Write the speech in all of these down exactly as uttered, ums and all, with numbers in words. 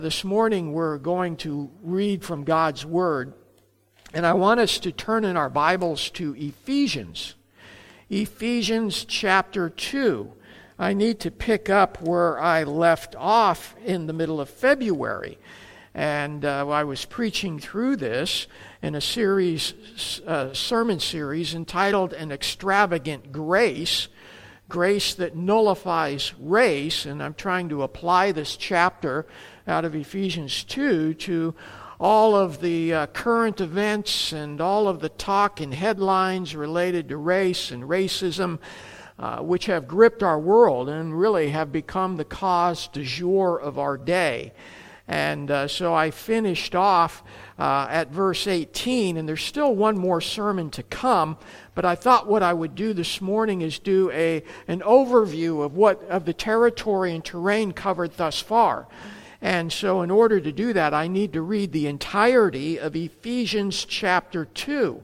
This morning we're going to read from God's Word, and I want us to turn in our Bibles to Ephesians. Ephesians chapter two. I need to pick up where I left off in the middle of February. And uh, I was preaching through this in a series, uh, sermon series entitled An Extravagant Grace, Grace that Nullifies Race. And I'm trying to apply this chapter out of Ephesians two to all of the uh, current events and all of the talk and headlines related to race and racism, uh, which have gripped our world and really have become the cause du jour of our day. And uh, so I finished off uh, at verse eighteen, and there's still one more sermon to come, but I thought what I would do this morning is do a an overview of what of the territory and terrain covered thus far. And so in order to do that, I need to read the entirety of Ephesians chapter two.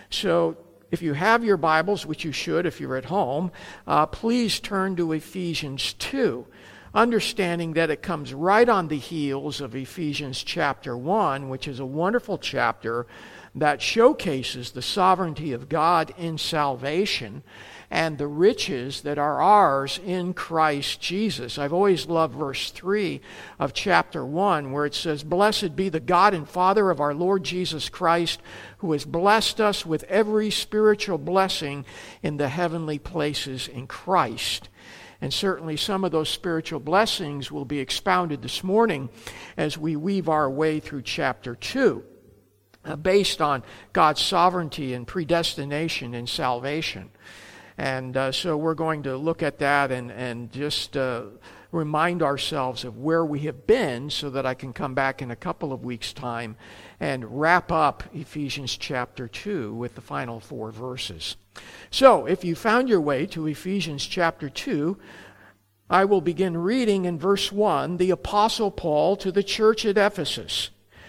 So if you have your Bibles, which you should if you're at home, uh, please turn to Ephesians two, understanding that it comes right on the heels of Ephesians chapter one, which is a wonderful chapter that showcases the sovereignty of God in salvation and the riches that are ours in Christ Jesus. I've always loved verse three of chapter one, where it says, "Blessed be the God and Father of our Lord Jesus Christ, who has blessed us with every spiritual blessing in the heavenly places in Christ." And certainly some of those spiritual blessings will be expounded this morning as we weave our way through chapter two, uh, based on God's sovereignty and predestination and salvation. And uh, so we're going to look at that and, and just uh, remind ourselves of where we have been so that I can come back in a couple of weeks' time and wrap up Ephesians chapter two with the final four verses. So if you found your way to Ephesians chapter two, I will begin reading in verse one, the Apostle Paul to the church at Ephesus.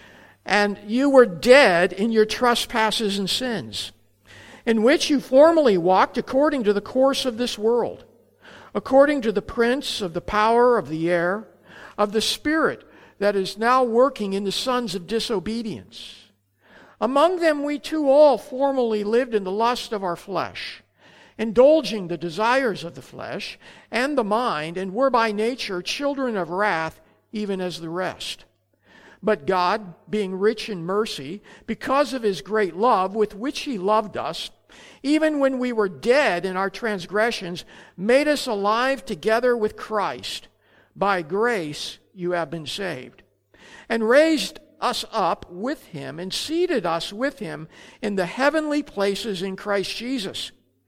"And you were dead in your trespasses and sins, in which you formerly walked according to the course of this world, according to the prince of the power of the air, of the spirit that is now working in the sons of disobedience. Among them we too all formerly lived in the lust of our flesh, indulging the desires of the flesh and the mind, and were by nature children of wrath, even as the rest. But God, being rich in mercy, because of His great love with which He loved us, even when we were dead in our transgressions, made us alive together with Christ. By grace you have been saved, and raised us up with Him, and seated us with Him in the heavenly places in Christ Jesus,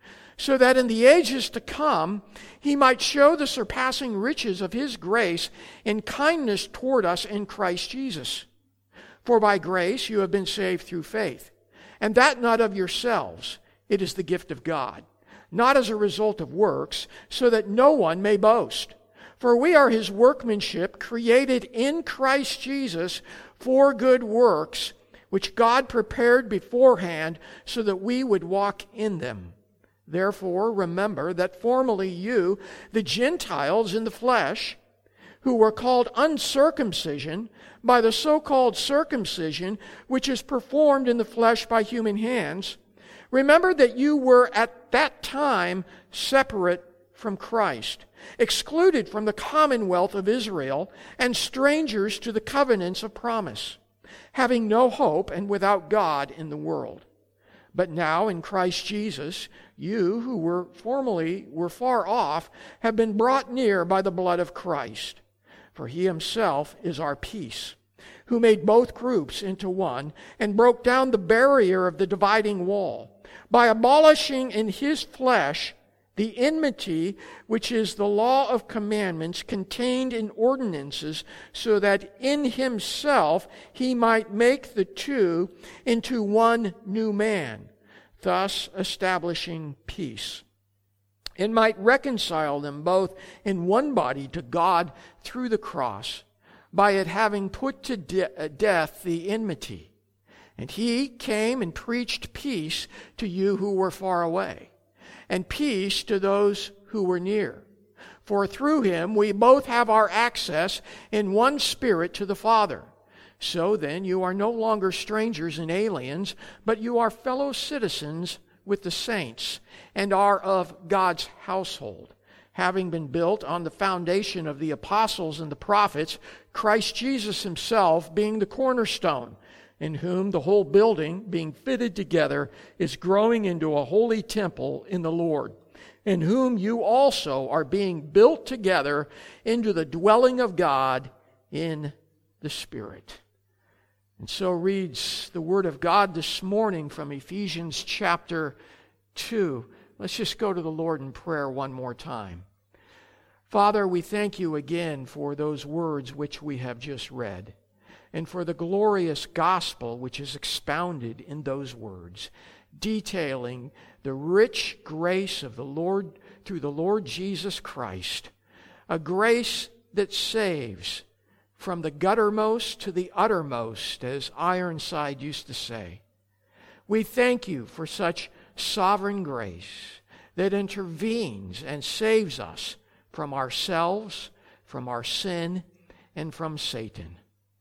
so that in the ages to come He might show the surpassing riches of His grace in kindness toward us in Christ Jesus. For by grace you have been saved through faith, and that not of yourselves. It is the gift of God, not as a result of works, so that no one may boast. For we are His workmanship, created in Christ Jesus for good works, which God prepared beforehand so that we would walk in them. Therefore, remember that formerly you, the Gentiles in the flesh, who were called uncircumcision by the so-called circumcision which is performed in the flesh by human hands, remember that you were at that time separate from Christ, excluded from the commonwealth of Israel, and strangers to the covenants of promise, having no hope and without God in the world. But now in Christ Jesus, you who were formerly were far off have been brought near by the blood of Christ. For He Himself is our peace, who made both groups into one and broke down the barrier of the dividing wall, by abolishing in His flesh the enmity which is the law of commandments contained in ordinances, so that in Himself He might make the two into one new man, thus establishing peace, and might reconcile them both in one body to God through the cross, by it having put to de- death the enmity. And He came and preached peace to you who were far away, and peace to those who were near. For through him we both have our access in one Spirit to the Father. So then you are no longer strangers and aliens, but you are fellow citizens with the saints, and are of God's household, having been built on the foundation of the apostles and the prophets, Christ Jesus himself being the cornerstone, in whom the whole building, being fitted together, is growing into a holy temple in the Lord, in whom you also are being built together into the dwelling of God in the Spirit. And so reads the Word of God this morning from Ephesians chapter two. Let's just go to the Lord in prayer one more time. Father, we thank you again for those words which we have just read, and for the glorious gospel which is expounded in those words, detailing the rich grace of the Lord through the Lord Jesus Christ, a grace that saves from the guttermost to the uttermost, as Ironside used to say. We thank you for such sovereign grace that intervenes and saves us from ourselves, from our sin, and from Satan.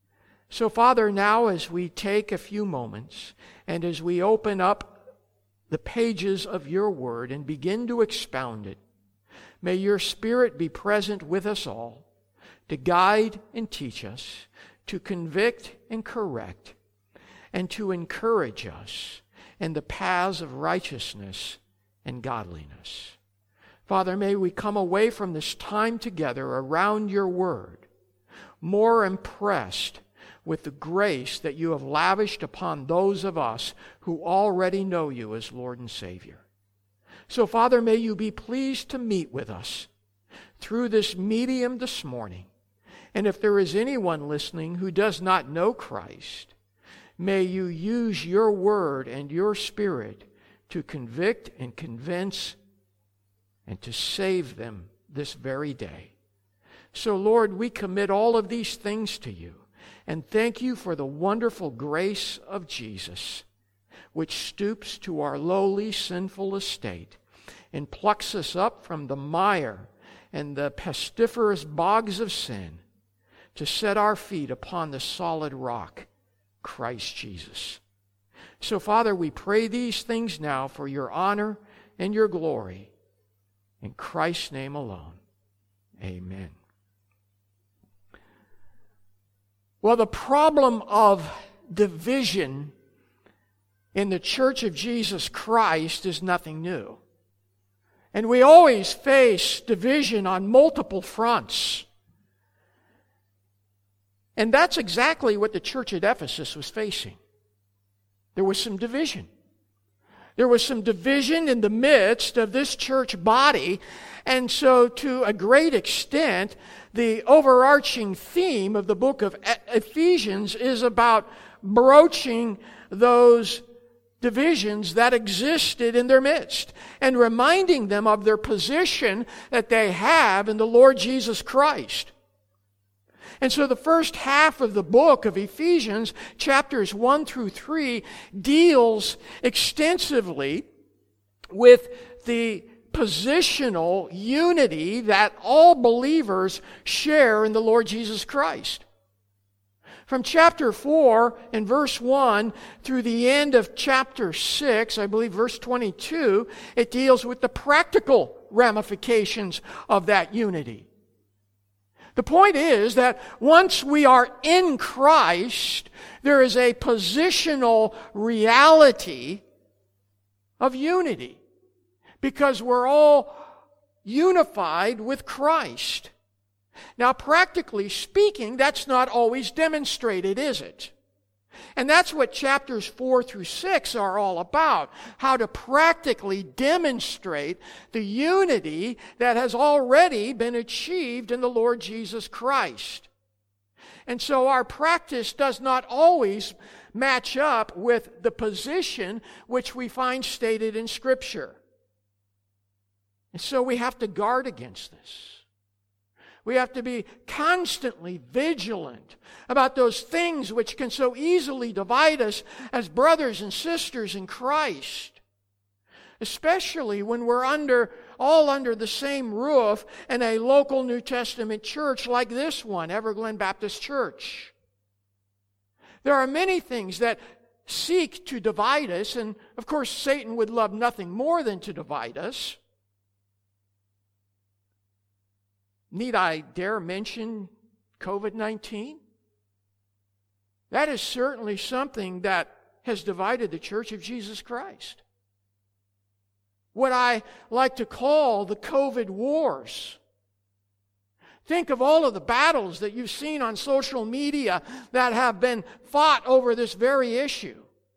So, Father, now as we take a few moments and as we open up the pages of your word and begin to expound it, may your Spirit be present with us all, to guide and teach us, to convict and correct, and to encourage us in the paths of righteousness and godliness. Father, may we come away from this time together around your word more impressed with the grace that you have lavished upon those of us who already know you as Lord and Savior. So, Father, may you be pleased to meet with us through this medium this morning. And if there is anyone listening who does not know Christ, may you use your word and your Spirit to convict and convince and to save them this very day. So, Lord, we commit all of these things to you and thank you for the wonderful grace of Jesus, which stoops to our lowly, sinful estate and plucks us up from the mire and the pestiferous bogs of sin to set our feet upon the solid rock, Christ Jesus. So, Father, we pray these things now for your honor and your glory. In Christ's name alone, amen. Well, the problem of division in the Church of Jesus Christ is nothing new. And we always face division on multiple fronts. And that's exactly what the church at Ephesus was facing. There was some division. There was some division in the midst of this church body. And so to a great extent, the overarching theme of the book of Ephesians is about broaching those divisions that existed in their midst and reminding them of their position that they have in the Lord Jesus Christ. And so the first half of the book of Ephesians, chapters one through three, deals extensively with the positional unity that all believers share in the Lord Jesus Christ. From chapter four and verse one through the end of chapter six, I believe verse twenty-two, it deals with the practical ramifications of that unity. The point is that once we are in Christ, there is a positional reality of unity because we're all unified with Christ. Now, practically speaking, that's not always demonstrated, is it? And that's what chapters four through six are all about, how to practically demonstrate the unity that has already been achieved in the Lord Jesus Christ. And so our practice does not always match up with the position which we find stated in Scripture. And so we have to guard against this. We have to be constantly vigilant about those things which can so easily divide us as brothers and sisters in Christ, especially when we're under all under the same roof in a local New Testament church like this one, Everglen Baptist Church. There are many things that seek to divide us, and of course Satan would love nothing more than to divide us. Need I dare mention covid nineteen? That is certainly something that has divided the Church of Jesus Christ. What I like to call the COVID wars. Think of all of the battles that you've seen on social media that have been fought over this very issue.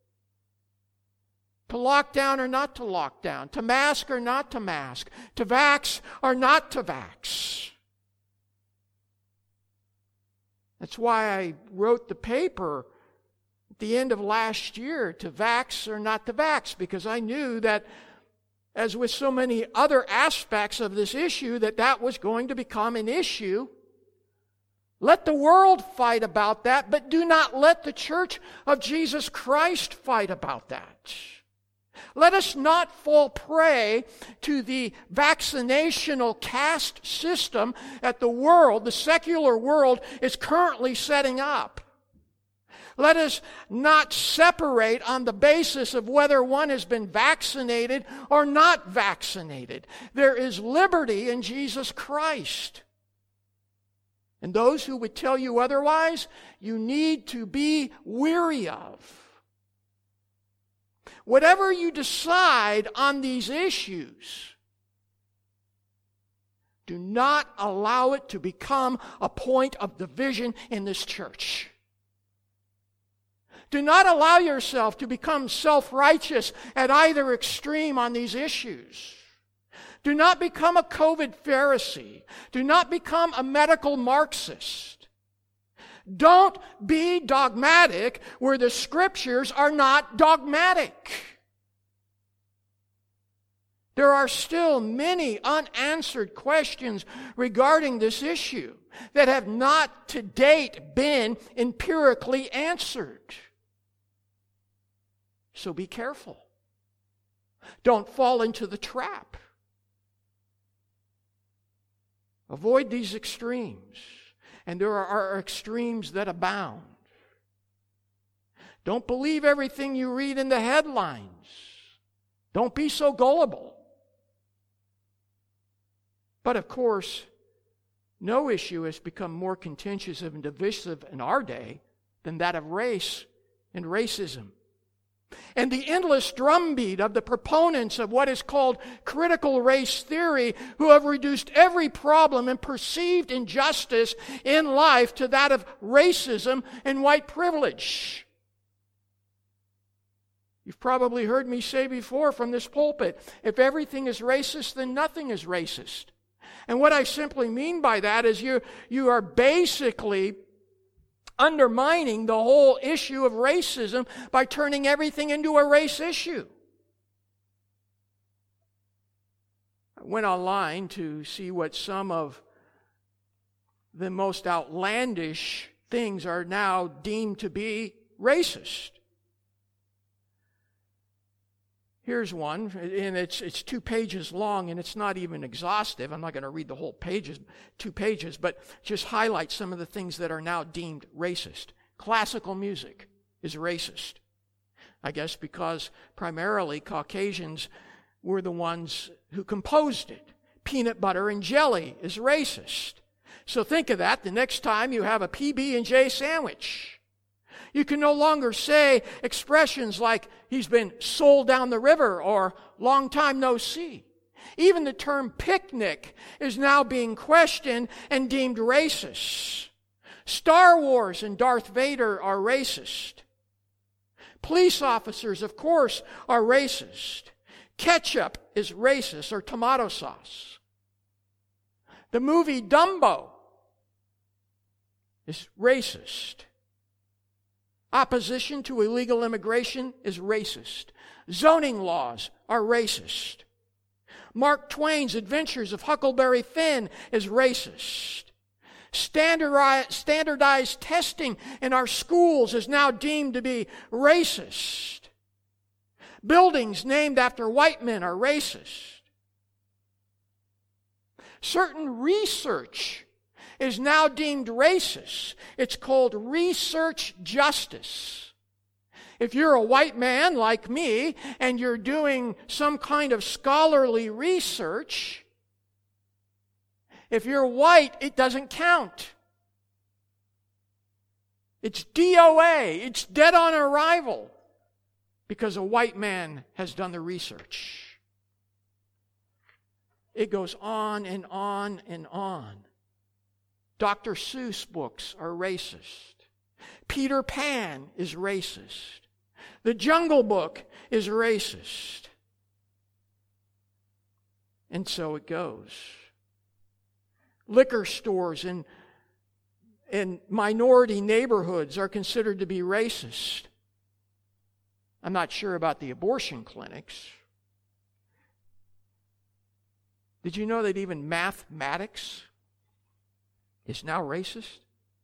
To lock down or not to lock down. To mask or not to mask. To vax or not to vax. That's why I wrote the paper at the end of last year, to vax or not to vax, because I knew that, as with so many other aspects of this issue, that that was going to become an issue. Let the world fight about that, but do not let the Church of Jesus Christ fight about that. Let us not fall prey to the vaccinational caste system that the world, the secular world, is currently setting up. Let us not separate on the basis of whether one has been vaccinated or not vaccinated. There is liberty in Jesus Christ. And those who would tell you otherwise, you need to be weary of. Whatever you decide on these issues, do not allow it to become a point of division in this church. Do not allow yourself to become self-righteous at either extreme on these issues. Do not become a COVID Pharisee. Do not become a medical Marxist. Don't be dogmatic where the Scriptures are not dogmatic. There are still many unanswered questions regarding this issue that have not to date been empirically answered. So be careful. Don't fall into the trap. Avoid these extremes. And there are extremes that abound. Don't believe everything you read in the headlines. Don't be so gullible. But of course, no issue has become more contentious and divisive in our day than that of race and racism. And the endless drumbeat of the proponents of what is called critical race theory, who have reduced every problem and perceived injustice in life to that of racism and white privilege. You've probably heard me say before from this pulpit, if everything is racist, then nothing is racist. And what I simply mean by that is you, you are basically undermining the whole issue of racism by turning everything into a race issue. I went online to see what some of the most outlandish things are now deemed to be racist. Here's one, and it's it's two pages long, and it's not even exhaustive. I'm not going to read the whole pages, two pages, but just highlight some of the things that are now deemed racist. Classical music is racist. I guess because primarily Caucasians were the ones who composed it. Peanut butter and jelly is racist. So think of that the next time you have a P B and J sandwich. You can no longer say expressions like, he's been sold down the river, or long time no see. Even the term picnic is now being questioned and deemed racist. Star Wars and Darth Vader are racist. Police officers, of course, are racist. Ketchup is racist, or tomato sauce. The movie Dumbo is racist. Opposition to illegal immigration is racist. Zoning laws are racist. Mark Twain's Adventures of Huckleberry Finn is racist. Standardized, standardized testing in our schools is now deemed to be racist. Buildings named after white men are racist. Certain research is now deemed racist. It's called research justice. If you're a white man like me and you're doing some kind of scholarly research, if you're white, it doesn't count. It's D O A. It's dead on arrival because a white man has done the research. It goes on and on and on. Doctor Seuss books are racist. Peter Pan is racist. The Jungle Book is racist. And so it goes. Liquor stores in, in minority neighborhoods are considered to be racist. I'm not sure about the abortion clinics. Did you know that even mathematics is now racist?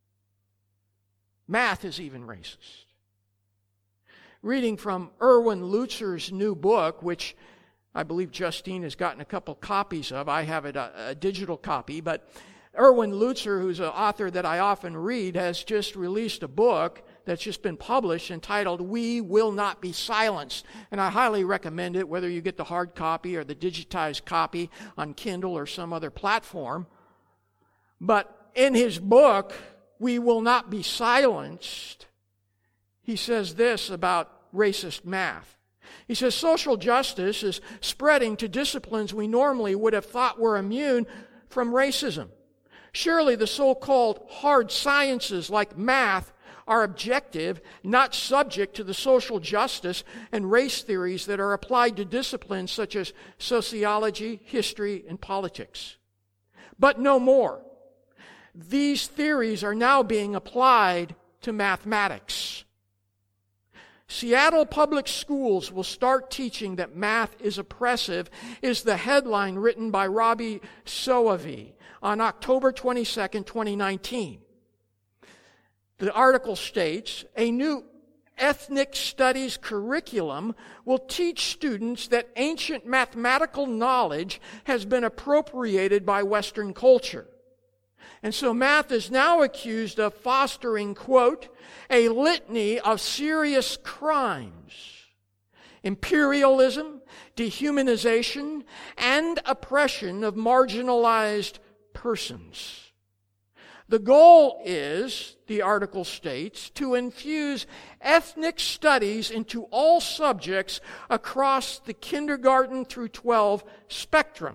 Math is even racist. Reading from Erwin Lutzer's new book, which I believe Justine has gotten a couple copies of. I have it a, a digital copy, but Erwin Lutzer, who's an author that I often read, has just released a book that's just been published entitled We Will Not Be Silenced. And I highly recommend it, whether you get the hard copy or the digitized copy on Kindle or some other platform. But in his book, We Will Not Be Silenced, he says this about racist math. He says, social justice is spreading to disciplines we normally would have thought were immune from racism. Surely the so-called hard sciences like math are objective, not subject to the social justice and race theories that are applied to disciplines such as sociology, history, and politics. But no more. These theories are now being applied to mathematics. Seattle Public Schools will start teaching that math is oppressive, is the headline written by Robbie Soavy on October twenty-second, twenty nineteen. The article states, a new ethnic studies curriculum will teach students that ancient mathematical knowledge has been appropriated by Western culture. And so math is now accused of fostering, quote, a litany of serious crimes, imperialism, dehumanization, and oppression of marginalized persons. The goal is, the article states, to infuse ethnic studies into all subjects across the kindergarten through twelve spectrum.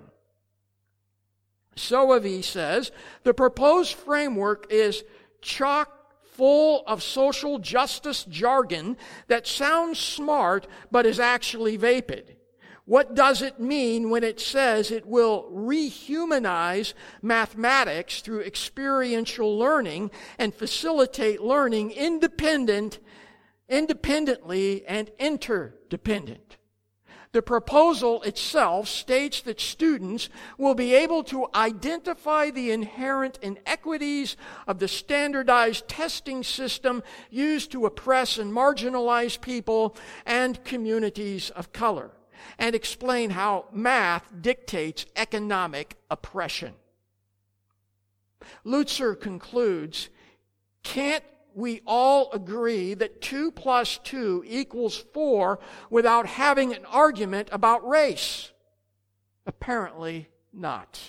Soavy says, the proposed framework is chock full of social justice jargon that sounds smart but is actually vapid. What does it mean when it says it will rehumanize mathematics through experiential learning and facilitate learning independent, independently and interdependent? The proposal itself states that students will be able to identify the inherent inequities of the standardized testing system used to oppress and marginalize people and communities of color, and explain how math dictates economic oppression. Lutzer concludes, can't we all agree that two plus two equals four without having an argument about race? Apparently not.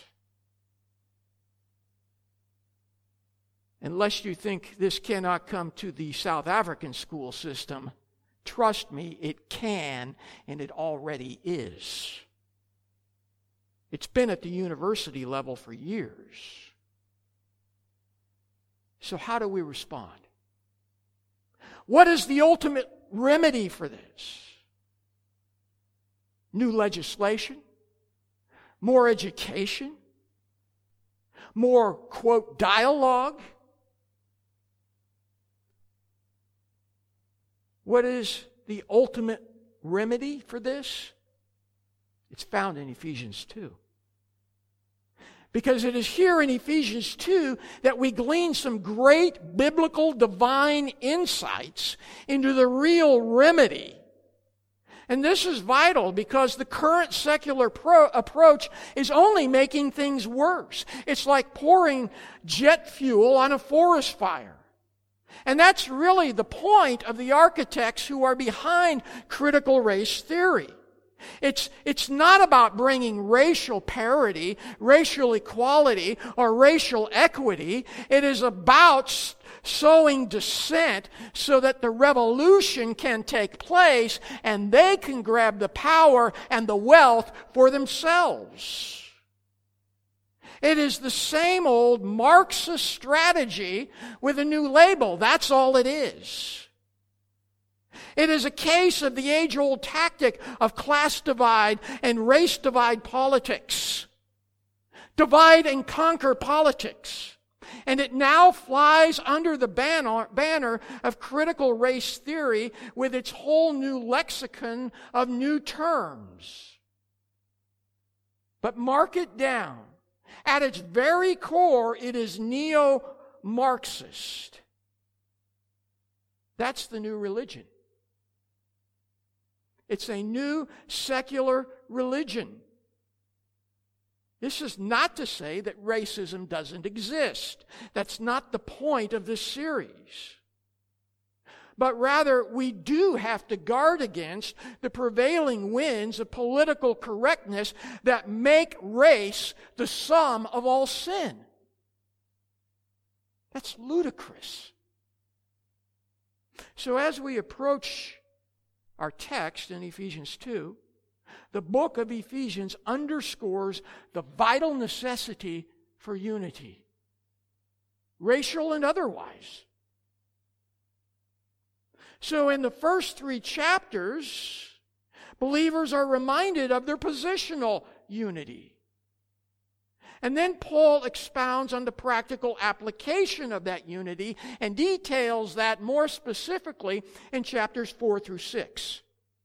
Unless you think this cannot come to the South African school system, trust me, it can, and it already is. It's been at the university level for years. So how do we respond? What is the ultimate remedy for this? New legislation? More education? More, quote, dialogue? What is the ultimate remedy for this? It's found in Ephesians two. Because it is here in Ephesians two that we glean some great biblical divine insights into the real remedy And this is vital because the current secular pro- approach is only making things worse. It's like pouring jet fuel on a forest fire. And that's really the point of the architects who are behind critical race theory. It's, it's not about bringing racial parity, racial equality, or racial equity. It is about sowing dissent so that the revolution can take place and they can grab the power and the wealth for themselves. It is the same old Marxist strategy with a new label. That's all it is. It is a case of the age-old tactic of class divide and race divide politics. Divide and conquer politics. And it now flies under the banner, banner of critical race theory with its whole new lexicon of new terms. But mark it down. At its very core, it is neo-Marxist. That's the new religion. It's a new secular religion. This is not to say that racism doesn't exist. That's not the point of this series. But rather, we do have to guard against the prevailing winds of political correctness that make race the sum of all sin. That's ludicrous. So as we approach our text in Ephesians two, the book of Ephesians underscores the vital necessity for unity, racial and otherwise. So in the first three chapters, believers are reminded of their positional unity. And then Paul expounds on the practical application of that unity and details that more specifically in chapters four through six.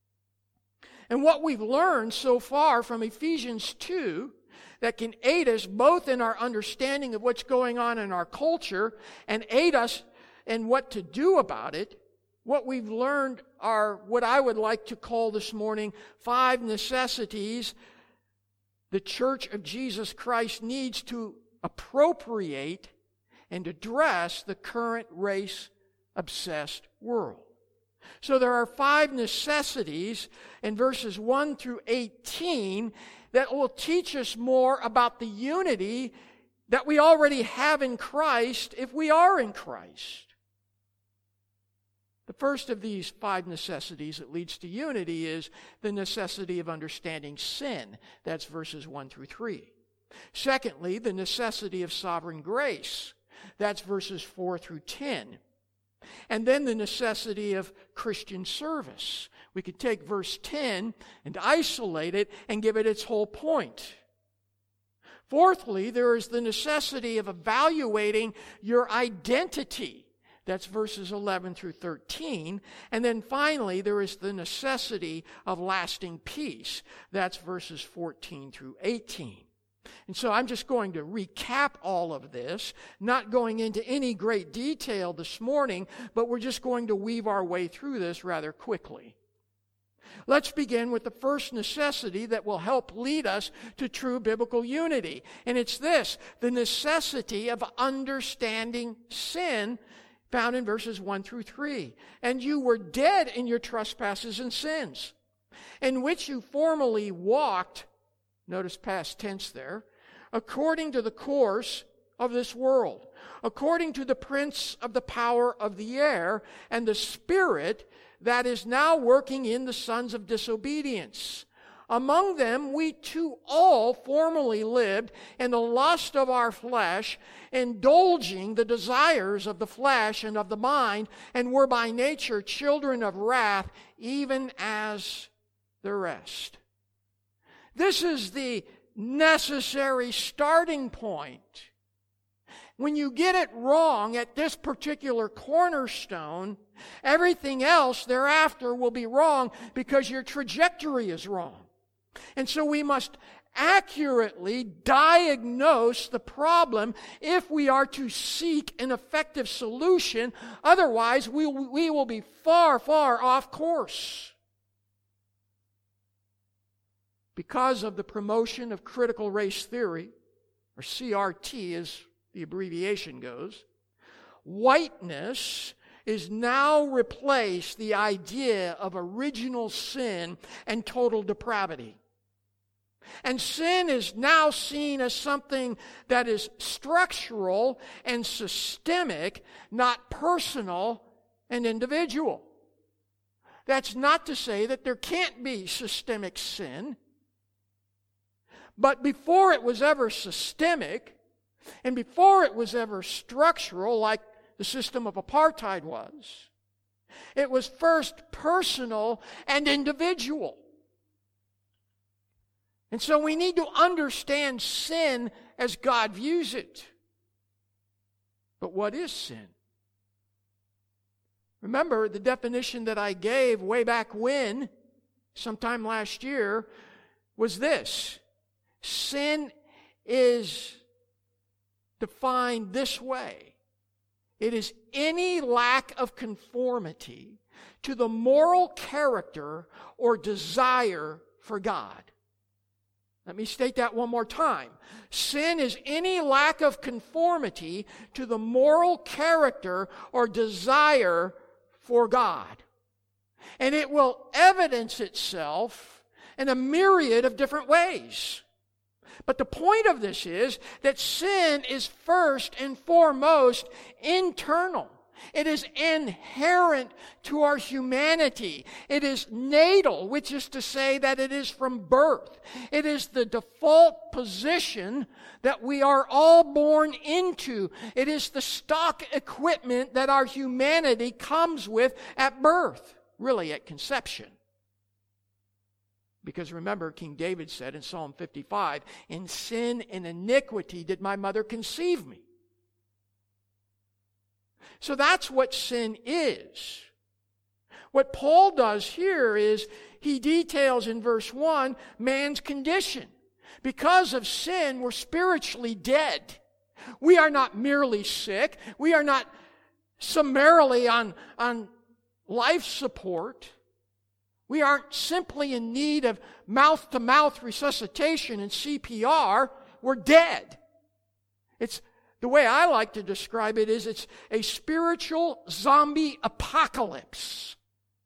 And what we've learned so far from Ephesians two that can aid us both in our understanding of what's going on in our culture and aid us in what to do about it, what we've learned are what I would like to call this morning five necessities the Church of Jesus Christ needs to appropriate and address the current race-obsessed world. So there are five necessities in verses one through eighteen that will teach us more about the unity that we already have in Christ if we are in Christ. The first of these five necessities that leads to unity is the necessity of understanding sin. That's verses one through three. Secondly, the necessity of sovereign grace. That's verses four through ten. And then the necessity of Christian service. We could take verse ten and isolate it and give it its whole point. Fourthly, there is the necessity of evaluating your identity. That's verses eleven through thirteen. And then finally, there is the necessity of lasting peace. That's verses fourteen through eighteen. And so I'm just going to recap all of this, not going into any great detail this morning, but we're just going to weave our way through this rather quickly. Let's begin with the first necessity that will help lead us to true biblical unity. And it's this, the necessity of understanding sin, found in verses one through three. And you were dead in your trespasses and sins, in which you formerly walked, notice past tense there, according to the course of this world, according to the prince of the power of the air, and the spirit that is now working in the sons of disobedience. Among them we too all formerly lived in the lust of our flesh, indulging the desires of the flesh and of the mind, and were by nature children of wrath, even as the rest. This is the necessary starting point. When you get it wrong at this particular cornerstone, everything else thereafter will be wrong because your trajectory is wrong. And so we must accurately diagnose the problem if we are to seek an effective solution. Otherwise, we, we will be far, far off course. because of the promotion of critical race theory, or C R T as the abbreviation goes, whiteness is now replaced the idea of original sin and total depravity. And sin is now seen as something that is structural and systemic, not personal and individual. That's not to say that there can't be systemic sin. But before it was ever systemic, and before it was ever structural, like the system of apartheid was, it was first personal and individual. And so we need to understand sin as God views it. But what is sin? Remember, the definition that I gave way back when, sometime last year, was this. Sin is defined this way. It is any lack of conformity to the moral character or desire for God. Let me state that one more time. Sin is any lack of conformity to the moral character or desire for God. And it will evidence itself in a myriad of different ways. But the point of this is that sin is first and foremost internal. It is inherent to our humanity. It is natal, which is to say that it is from birth. It is the default position that we are all born into. It is the stock equipment that our humanity comes with at birth, really at conception. Because remember, King David said in Psalm fifty-five, "In sin and iniquity did my mother conceive me." So that's what sin is. What Paul does here is he details in verse one man's condition. Because of sin, we're spiritually dead. We are not merely sick. We are not summarily on, on life support. We aren't simply in need of mouth-to-mouth resuscitation and C P R. We're dead. It's the way I like to describe it is it's a spiritual zombie apocalypse.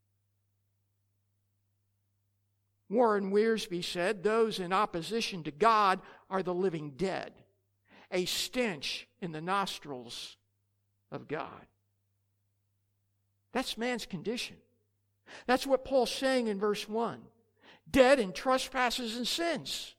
Warren Wiersbe said, "Those in opposition to God are the living dead, a stench in the nostrils of God." That's man's condition. That's what Paul's saying in verse one. Dead in trespasses and sins.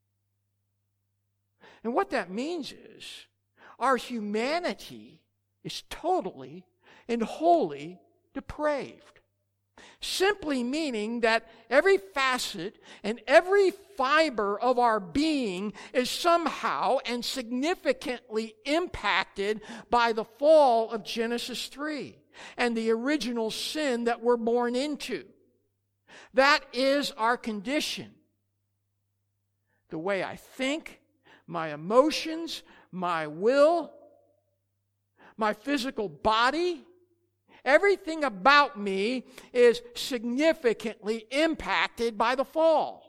And what that means is our humanity is totally and wholly depraved. Simply meaning that every facet and every fiber of our being is somehow and significantly impacted by the fall of Genesis three and the original sin that we're born into. That is our condition. The way I think, my emotions, my will, my physical body, everything about me is significantly impacted by the fall.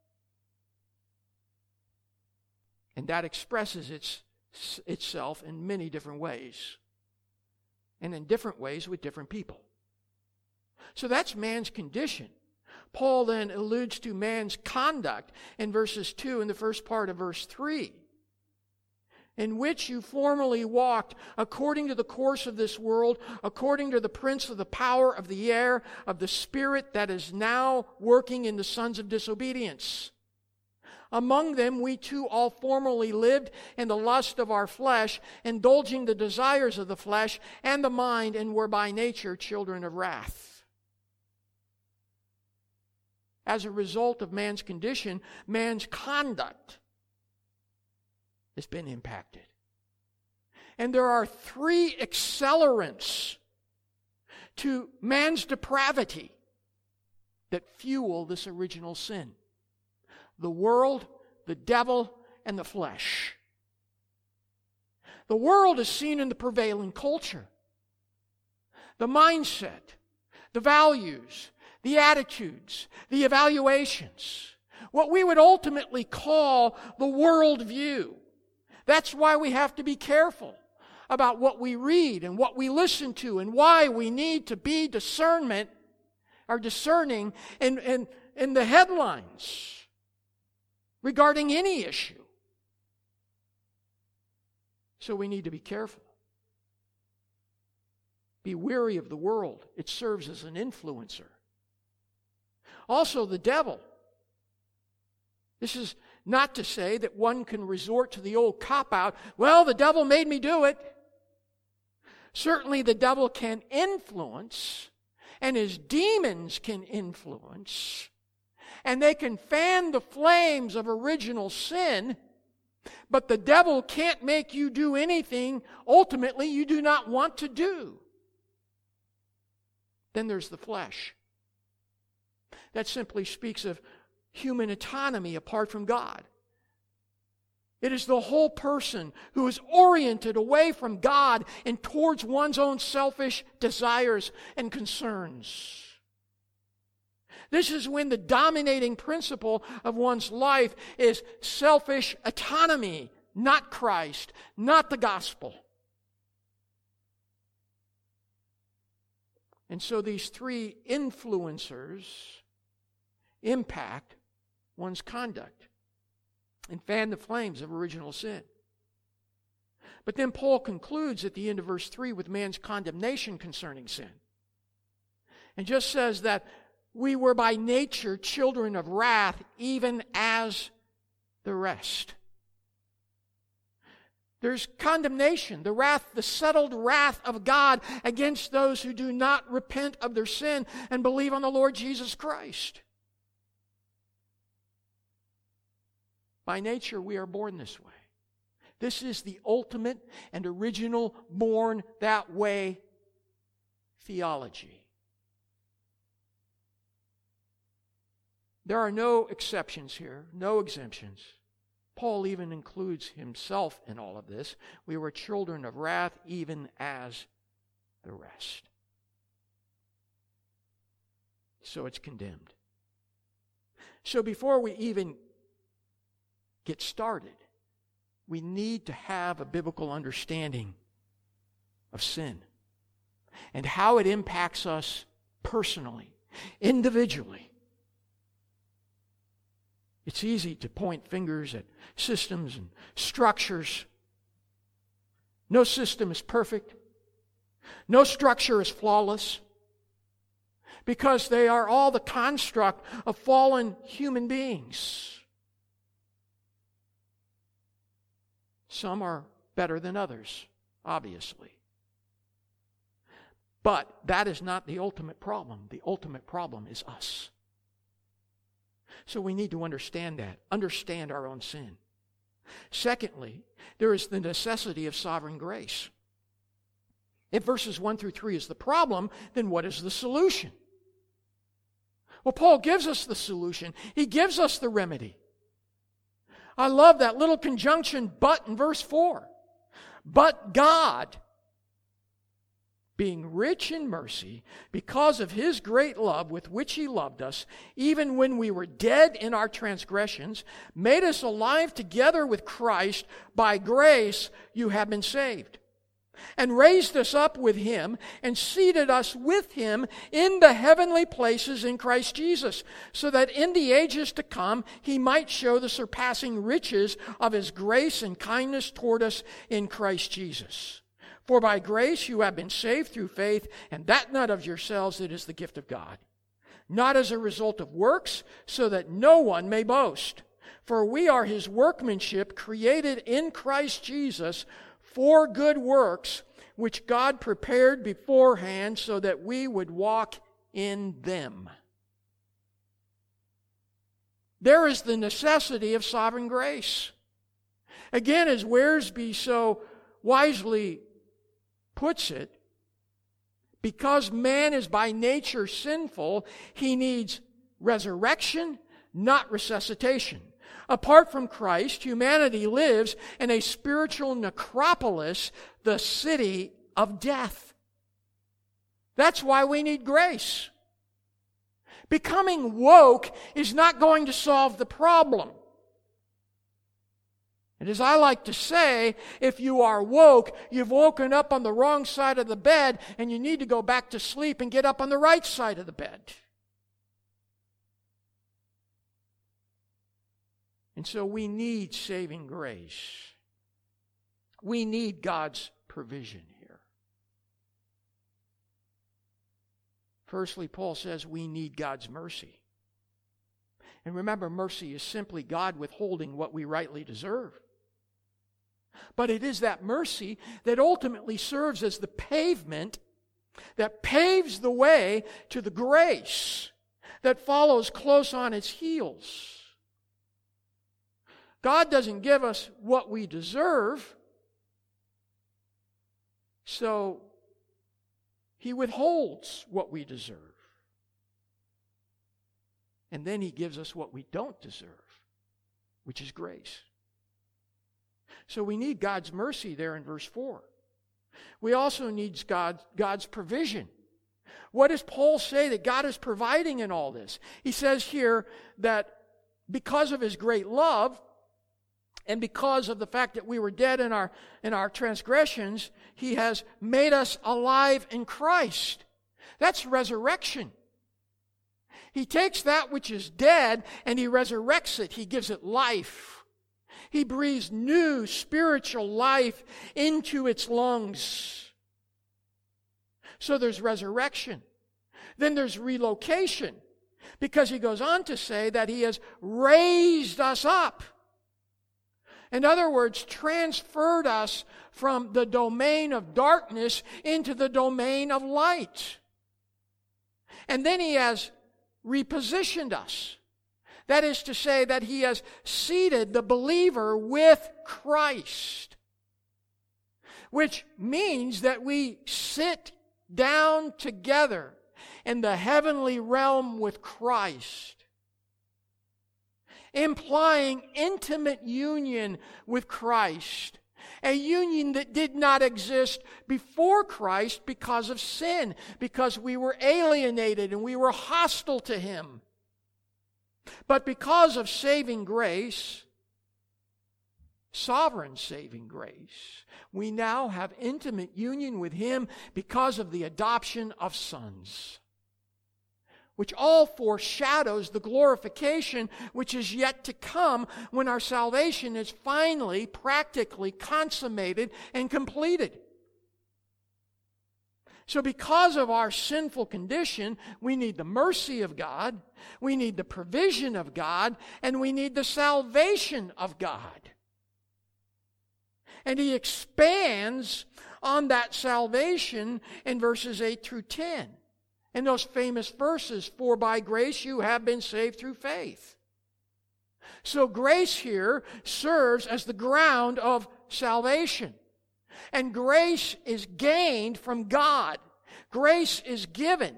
And that expresses its, itself in many different ways. And in different ways with different people. So that's man's condition. Paul then alludes to man's conduct in verses two and the first part of verse three. In which you formerly walked according to the course of this world, according to the prince of the power of the air, of the spirit that is now working in the sons of disobedience. Among them we too all formerly lived in the lust of our flesh, indulging the desires of the flesh and the mind, and were by nature children of wrath. As a result of man's condition, man's conduct has been impacted. And there are three accelerants to man's depravity that fuel this original sin. The world, the devil, and the flesh. The world is seen in the prevailing culture. The mindset, the values, the attitudes, the evaluations. what we would ultimately call the worldview. That's why we have to be careful about what we read and what we listen to, and why we need to be discernment or discerning in, in, in the headlines regarding any issue. So we need to be careful. Be wary of the world. It serves as an influencer. Also, the devil. This is not to say that one can resort to the old cop-out, well, the devil made me do it. Certainly the devil can influence, and his demons can influence, and they can fan the flames of original sin, but the devil can't make you do anything ultimately you do not want to do. Then there's the flesh. That simply speaks of human autonomy apart from God. It is the whole person who is oriented away from God and towards one's own selfish desires and concerns. This is when the dominating principle of one's life is selfish autonomy, not Christ, not the gospel. And so these three influencers impact one's conduct and fan the flames of original sin. But then Paul concludes at the end of verse three with man's condemnation concerning sin. And just says that we were by nature children of wrath, even as the rest. There's condemnation, the wrath, the settled wrath of God against those who do not repent of their sin and believe on the Lord Jesus Christ. By nature, we are born this way. This is the ultimate and original born that way theology. There are no exceptions here, no exemptions. Paul even includes himself in all of this. We were children of wrath even as the rest. So it's condemned. So before we even get started, we need to have a biblical understanding of sin and how it impacts us personally, individually. It's easy to point fingers at systems and structures. No system is perfect. No structure is flawless, because they are all the construct of fallen human beings. Some are better than others, obviously. But that is not the ultimate problem. The ultimate problem is us. So we need to understand that, understand our own sin. Secondly, there is the necessity of sovereign grace. If verses one through three is the problem, then what is the solution? Well, Paul gives us the solution. He gives us the remedy. I love that little conjunction, but, in verse four. But God, being rich in mercy, because of His great love with which He loved us, even when we were dead in our transgressions, made us alive together with Christ. By grace you have been saved. And raised us up with Him, and seated us with Him in the heavenly places in Christ Jesus, so that in the ages to come He might show the surpassing riches of His grace and kindness toward us in Christ Jesus. For by grace you have been saved through faith, and that not of yourselves, it is the gift of God. Not as a result of works, so that no one may boast. For we are His workmanship, created in Christ Jesus, for good works, which God prepared beforehand so that we would walk in them. There is the necessity of sovereign grace. Again, as Wearsby so wisely puts it, because man is by nature sinful, he needs resurrection, not resuscitation. Apart from Christ, humanity lives in a spiritual necropolis, the city of death. That's why we need grace. Becoming woke is not going to solve the problem. And as I like to say, if you are woke, you've woken up on the wrong side of the bed and you need to go back to sleep and get up on the right side of the bed. And so we need saving grace. We need God's provision here. Firstly, Paul says we need God's mercy. And remember, mercy is simply God withholding what we rightly deserve. But it is that mercy that ultimately serves as the pavement that paves the way to the grace that follows close on its heels. God doesn't give us what we deserve, so He withholds what we deserve. And then He gives us what we don't deserve, which is grace. So we need God's mercy there in verse four. We also need God, God's provision. What does Paul say that God is providing in all this? He says here that because of His great love, and because of the fact that we were dead in our, in our transgressions, He has made us alive in Christ. That's resurrection. He takes that which is dead and He resurrects it. He gives it life. He breathes new spiritual life into its lungs. So there's resurrection. Then there's relocation, because He goes on to say that He has raised us up. In other words, transferred us from the domain of darkness into the domain of light. And then He has repositioned us. That is to say that He has seated the believer with Christ, which means that we sit down together in the heavenly realm with Christ, implying intimate union with Christ, a union that did not exist before Christ because of sin, because we were alienated and we were hostile to Him. But because of saving grace, sovereign saving grace, we now have intimate union with Him because of the adoption of sons, which all foreshadows the glorification which is yet to come when our salvation is finally, practically consummated and completed. So because of our sinful condition, we need the mercy of God, we need the provision of God, and we need the salvation of God. And He expands on that salvation in verses eight through ten. In those famous verses, for by grace you have been saved through faith. So grace here serves as the ground of salvation. And grace is gained from God. Grace is given.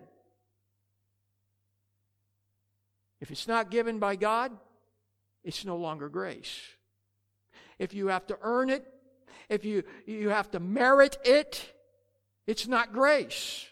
If it's not given by God, it's no longer grace. If you have to earn it, if you, you have to merit it, it's not grace.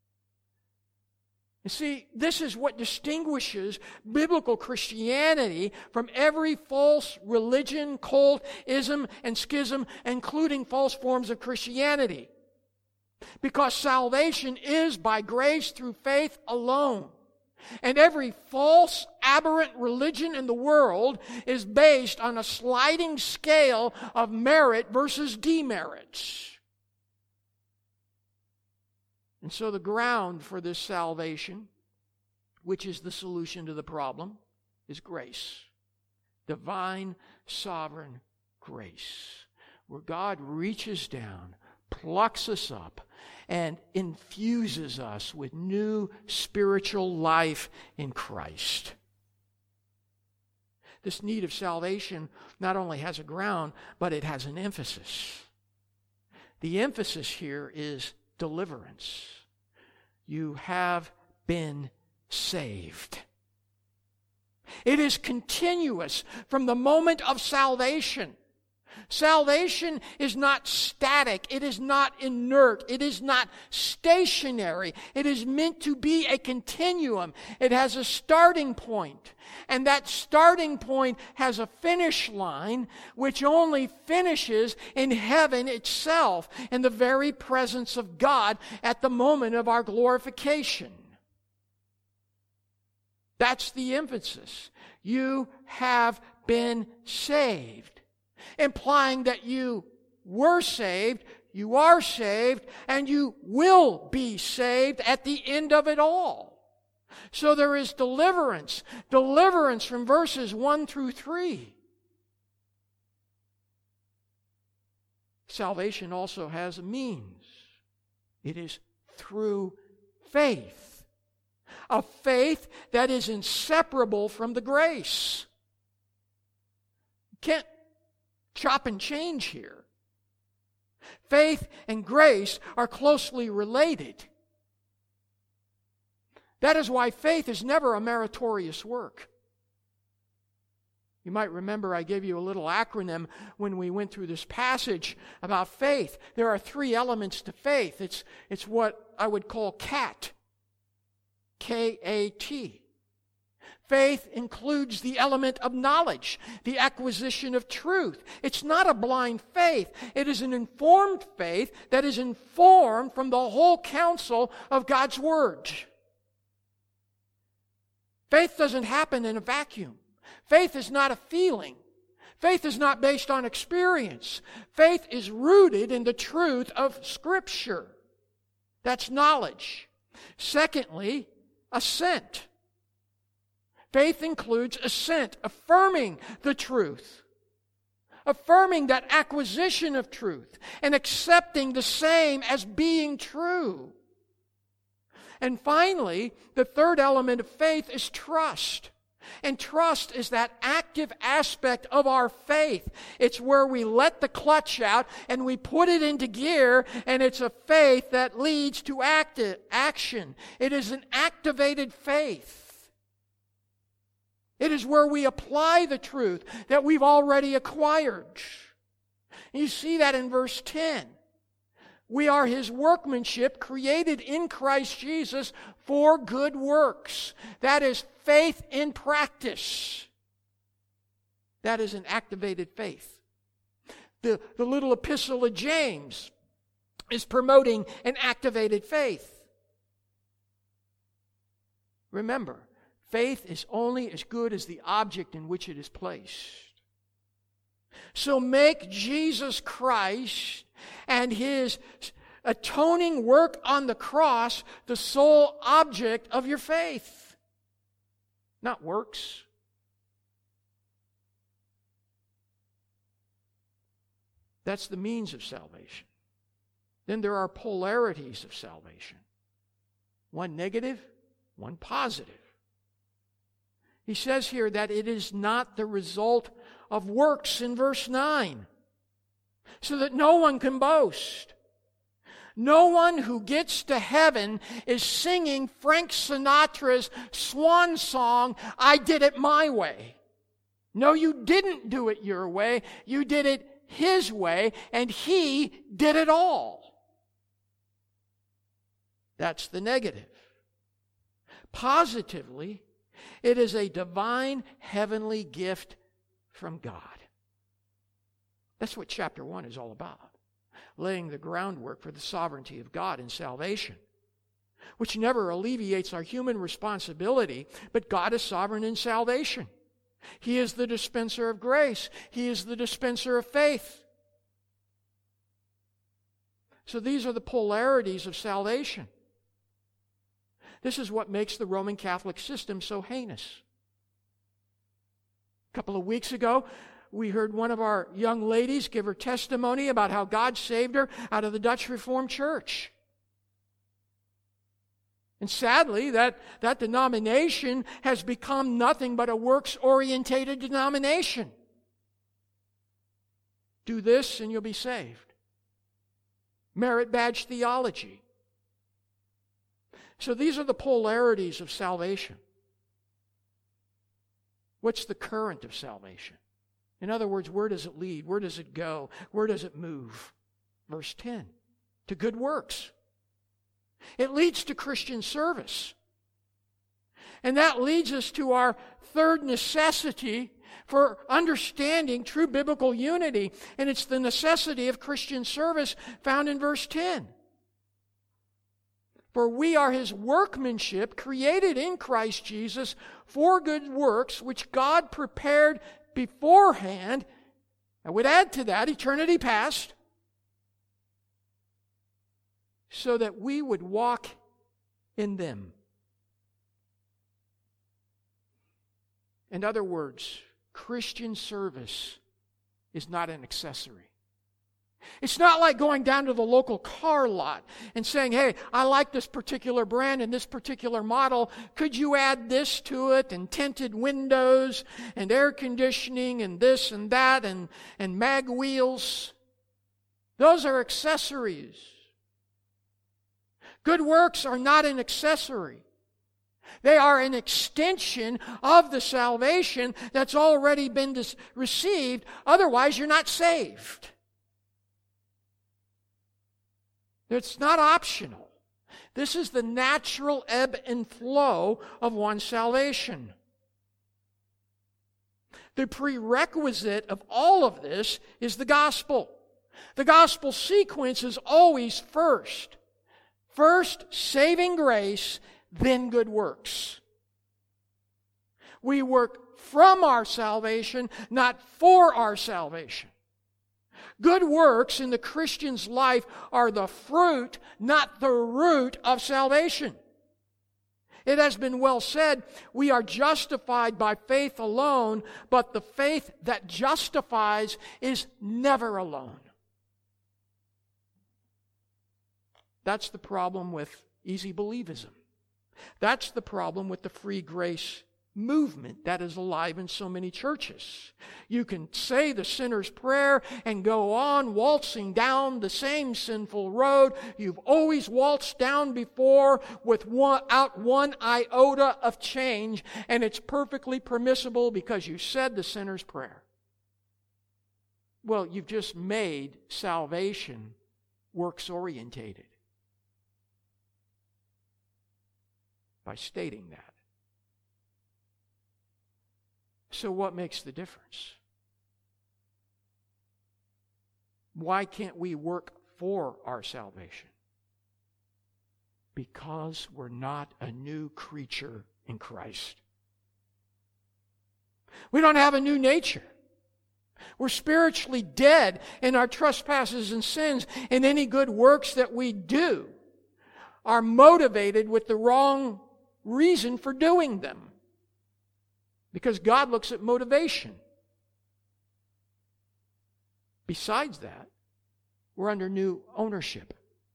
You see, this is what distinguishes biblical Christianity from every false religion, cult, ism, and schism, including false forms of Christianity. Because salvation is by grace through faith alone. And every false, aberrant religion in the world is based on a sliding scale of merit versus demerits. And so the ground for this salvation, which is the solution to the problem, is grace. Divine, sovereign grace. Where God reaches down, plucks us up, and infuses us with new spiritual life in Christ. This need of salvation not only has a ground, but it has an emphasis. The emphasis here is deliverance. You have been saved. It is continuous from the moment of salvation. Salvation is not static. It is not inert. It is not stationary. It is meant to be a continuum. It has a starting point. And that starting point has a finish line which only finishes in heaven itself, in the very presence of God at the moment of our glorification. That's the emphasis. You have been saved. Implying that you were saved, you are saved, and you will be saved at the end of it all. So there is deliverance. Deliverance from verses one through three. Salvation also has a means. It is through faith. A faith that is inseparable from the grace. You can't chop and change here. Faith and grace are closely related. That is why faith is never a meritorious work. You might remember I gave you a little acronym when we went through this passage about faith. There are three elements to faith. It's, it's what I would call CAT. K A T. Faith includes the element of knowledge, the acquisition of truth. It's not a blind faith. It is an informed faith that is informed from the whole counsel of God's Word. Faith doesn't happen in a vacuum. Faith is not a feeling. Faith is not based on experience. Faith is rooted in the truth of Scripture. That's knowledge. Secondly, assent. Faith includes assent, affirming the truth, affirming that acquisition of truth, and accepting the same as being true. And finally, the third element of faith is trust. And trust is that active aspect of our faith. It's where we let the clutch out and we put it into gear, and it's a faith that leads to active action. It is an activated faith. It is where we apply the truth that we've already acquired. You see that in verse ten. We are His workmanship, created in Christ Jesus for good works. That is faith in practice. That is an activated faith. The, the little epistle of James is promoting an activated faith. Remember, faith is only as good as the object in which it is placed. So make Jesus Christ and His atoning work on the cross the sole object of your faith, not works. That's the means of salvation. Then there are polarities of salvation. One negative, one positive. He says here that it is not the result of works in verse nine, so that no one can boast. No one who gets to heaven is singing Frank Sinatra's swan song, "I did it my way." No, you didn't do it your way. You did it His way, and He did it all. That's the negative. Positively, it is a divine heavenly gift from God. That's what chapter one is all about. Laying the groundwork for the sovereignty of God in salvation, which never alleviates our human responsibility, but God is sovereign in salvation. He is the dispenser of grace. He is the dispenser of faith. So these are the polarities of salvation. This is what makes the Roman Catholic system so heinous. A couple of weeks ago, we heard one of our young ladies give her testimony about how God saved her out of the Dutch Reformed Church. And sadly, that, that denomination has become nothing but a works-orientated denomination. Do this and you'll be saved. Merit badge theology. So these are the polarities of salvation. What's the current of salvation? In other words, where does it lead? Where does it go? Where does it move? Verse ten, to good works. It leads to Christian service. And that leads us to our third necessity for understanding true biblical unity, and it's the necessity of Christian service found in verse ten. For we are His workmanship, created in Christ Jesus for good works, which God prepared beforehand. I would add to that eternity past, so that we would walk in them. In other words, Christian service is not an accessory. It's not like going down to the local car lot and saying, hey, I like this particular brand and this particular model. Could you add this to it, and tinted windows and air conditioning and this and that and, and mag wheels? Those are accessories. Good works are not an accessory. They are an extension of the salvation that's already been dis- received. Otherwise, you're not saved. It's not optional. This is the natural ebb and flow of one's salvation. The prerequisite of all of this is the gospel. The gospel sequence is always first. First, saving grace, then good works. We work from our salvation, not for our salvation. Good works in the Christian's life are the fruit, not the root of salvation. It has been well said, we are justified by faith alone, but the faith that justifies is never alone. That's the problem with easy believism. That's the problem with the free grace movement that is alive in so many churches. You can say the sinner's prayer and go on waltzing down the same sinful road you've always waltzed down before without one iota of change, and it's perfectly permissible because you said the sinner's prayer. Well, you've just made salvation works-orientated by stating that. So what makes the difference? Why can't we work for our salvation? Because we're not a new creature in Christ. We don't have a new nature. We're spiritually dead in our trespasses and sins, and any good works that we do are motivated with the wrong reason for doing them. Because God looks at motivation. Besides that, we're under new ownership.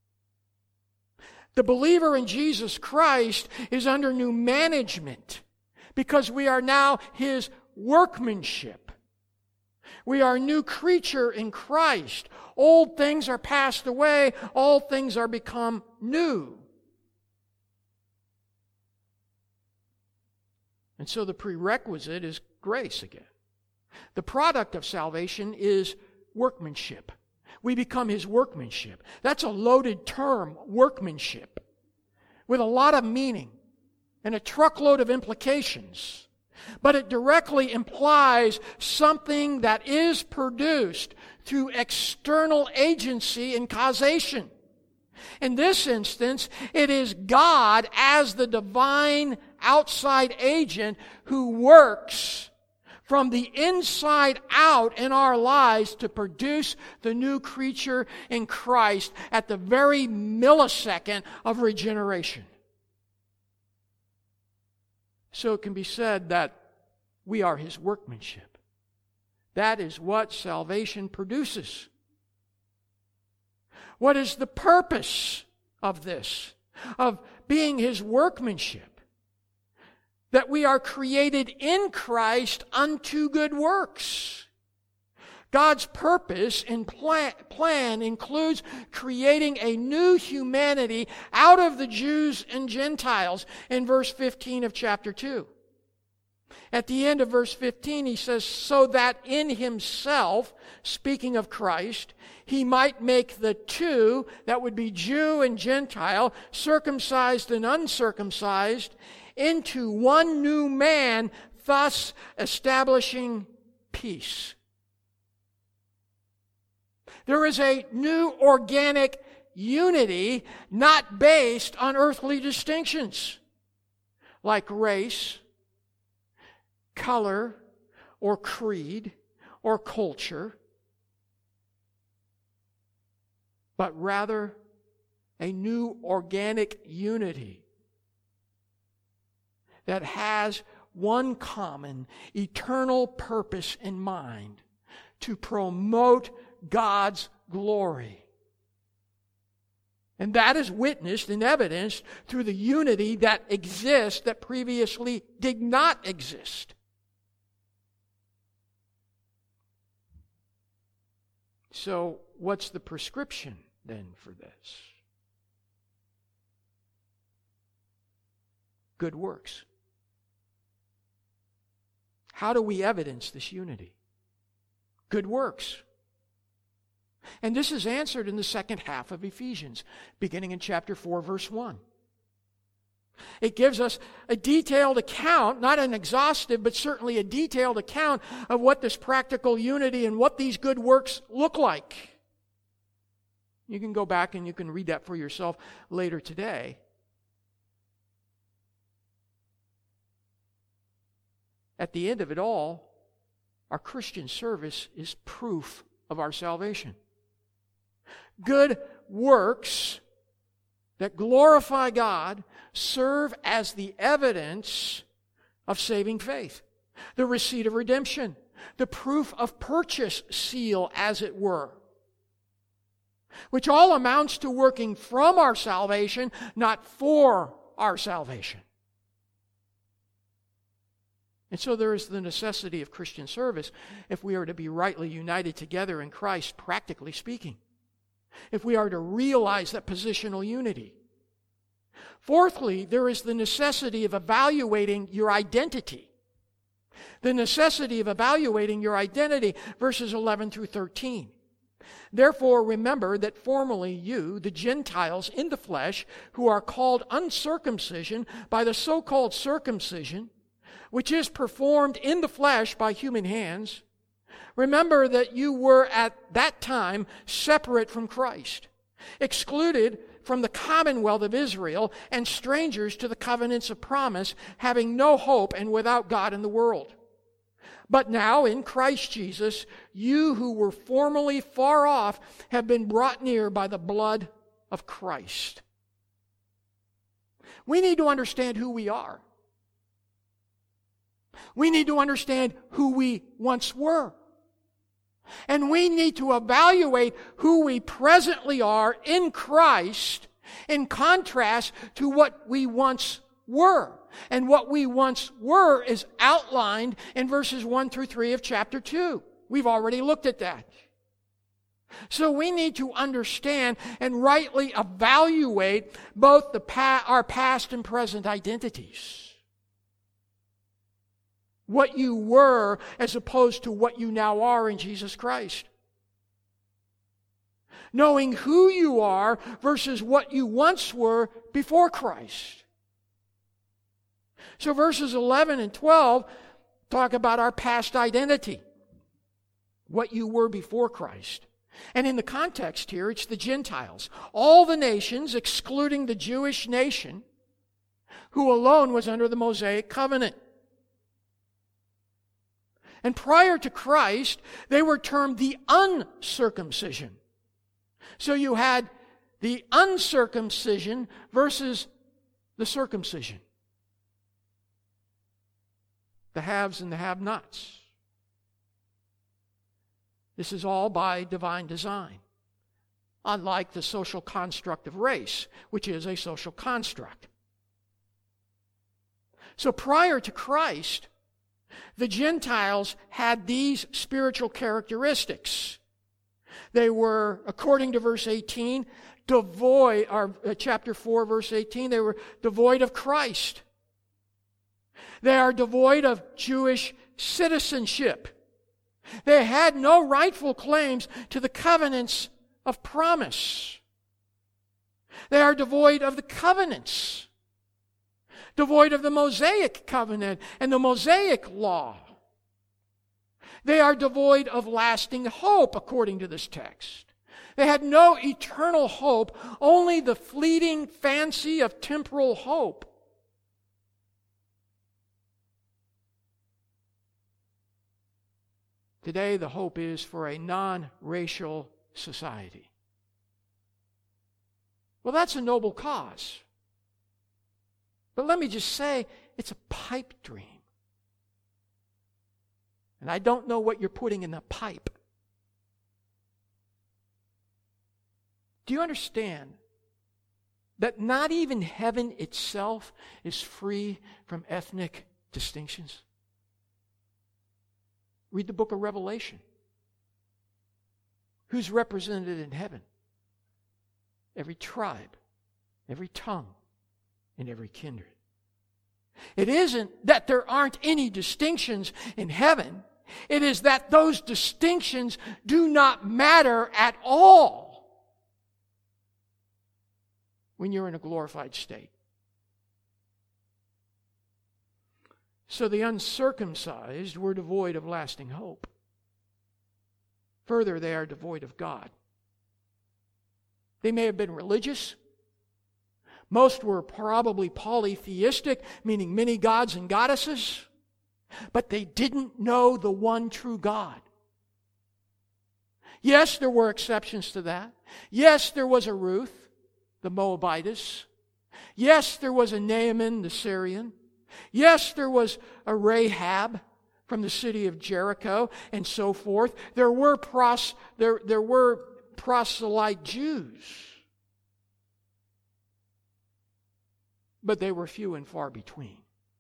The believer in Jesus Christ is under new management because we are now His workmanship. We are a new creature in Christ. Old things are passed away. All things are become new. And so the prerequisite is grace again. The product of salvation is workmanship. We become His workmanship. That's a loaded term, workmanship, with a lot of meaning and a truckload of implications. But it directly implies something that is produced through external agency and causation. In this instance, it is God as the divine outside agent who works from the inside out in our lives to produce the new creature in Christ at the very millisecond of regeneration. So it can be said that we are His workmanship. That is what salvation produces. What is the purpose of this? Of being His workmanship? That we are created in Christ unto good works. God's purpose and plan, plan includes creating a new humanity out of the Jews and Gentiles in verse fifteen of chapter two. At the end of verse fifteen, he says, so that in himself, speaking of Christ, he might make the two, that would be Jew and Gentile, circumcised and uncircumcised, into one new man, thus establishing peace. There is a new organic unity not based on earthly distinctions like race, color, or creed, or culture, but rather a new organic unity that has one common eternal purpose in mind: to promote God's glory. And that is witnessed and evidenced through the unity that exists that previously did not exist. So, what's the prescription then for this? Good works. How do we evidence this unity? Good works. And this is answered in the second half of Ephesians, beginning in chapter four, verse one. It gives us a detailed account, not an exhaustive, but certainly a detailed account of what this practical unity and what these good works look like. You can go back and you can read that for yourself later today. At the end of it all, our Christian service is proof of our salvation. Good works that glorify God serve as the evidence of saving faith, the receipt of redemption, the proof of purchase seal, as it were, which all amounts to working from our salvation, not for our salvation. And so there is the necessity of Christian service if we are to be rightly united together in Christ, practically speaking. If we are to realize that positional unity. Fourthly, there is the necessity of evaluating your identity. The necessity of evaluating your identity, verses eleven through thirteen. Therefore, remember that formerly you, the Gentiles in the flesh, who are called uncircumcision by the so-called circumcision, which is performed in the flesh by human hands, remember that you were at that time separate from Christ, excluded from the commonwealth of Israel, and strangers to the covenants of promise, having no hope and without God in the world. But now in Christ Jesus, you who were formerly far off have been brought near by the blood of Christ. We need to understand who we are. We need to understand who we once were. And we need to evaluate who we presently are in Christ in contrast to what we once were. And what we once were is outlined in verses one through three of chapter two. We've already looked at that. So we need to understand and rightly evaluate both the pa- our past and present identities. What you were as opposed to what you now are in Jesus Christ. Knowing who you are versus what you once were before Christ. So verses eleven and twelve talk about our past identity. What you were before Christ. And in the context here, it's the Gentiles. All the nations, excluding the Jewish nation, who alone was under the Mosaic covenant. And prior to Christ, they were termed the uncircumcision. So you had the uncircumcision versus the circumcision. The haves and the have-nots. This is all by divine design. Unlike the social construct of race, which is a social construct. So prior to Christ, the Gentiles had these spiritual characteristics. They were, according to verse eighteen, devoid, or chapter four, verse eighteen, they were devoid of Christ. They are devoid of Jewish citizenship. They had no rightful claims to the covenants of promise. They are devoid of the covenants, devoid of the Mosaic covenant and the Mosaic law. They are devoid of lasting hope, according to this text. They had no eternal hope, only the fleeting fancy of temporal hope. Today, the hope is for a non-racial society. Well, that's a noble cause. But let me just say, it's a pipe dream. And I don't know what you're putting in the pipe. Do you understand that not even heaven itself is free from ethnic distinctions? Read the book of Revelation. Who's represented in heaven? Every tribe, every tongue, and every kindred. It isn't that there aren't any distinctions in heaven. It is that those distinctions do not matter at all when you're in a glorified state. So the uncircumcised were devoid of lasting hope. Further, they are devoid of God. They may have been religious. Most were probably polytheistic, meaning many gods and goddesses. But they didn't know the one true God. Yes, there were exceptions to that. Yes, there was a Ruth, the Moabitess. Yes, there was a Naaman, the Syrian. Yes, there was a Rahab from the city of Jericho, and so forth. There were pros, there, there were proselyte Jews. But they were few and far between.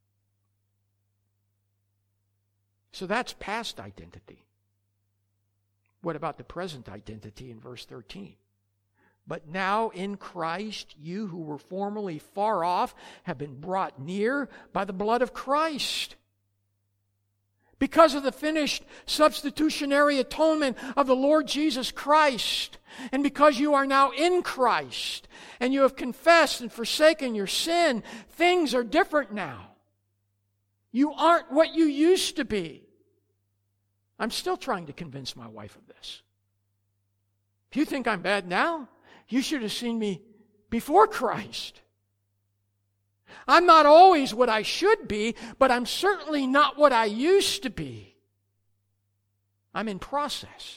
So that's past identity. What about the present identity in verse thirteen? But now in Christ, you who were formerly far off have been brought near by the blood of Christ. Because of the finished substitutionary atonement of the Lord Jesus Christ, and because you are now in Christ, and you have confessed and forsaken your sin, things are different now. You aren't what you used to be. I'm still trying to convince my wife of this. If you think I'm bad now, you should have seen me before Christ. I'm not always what I should be, but I'm certainly not what I used to be. I'm in process.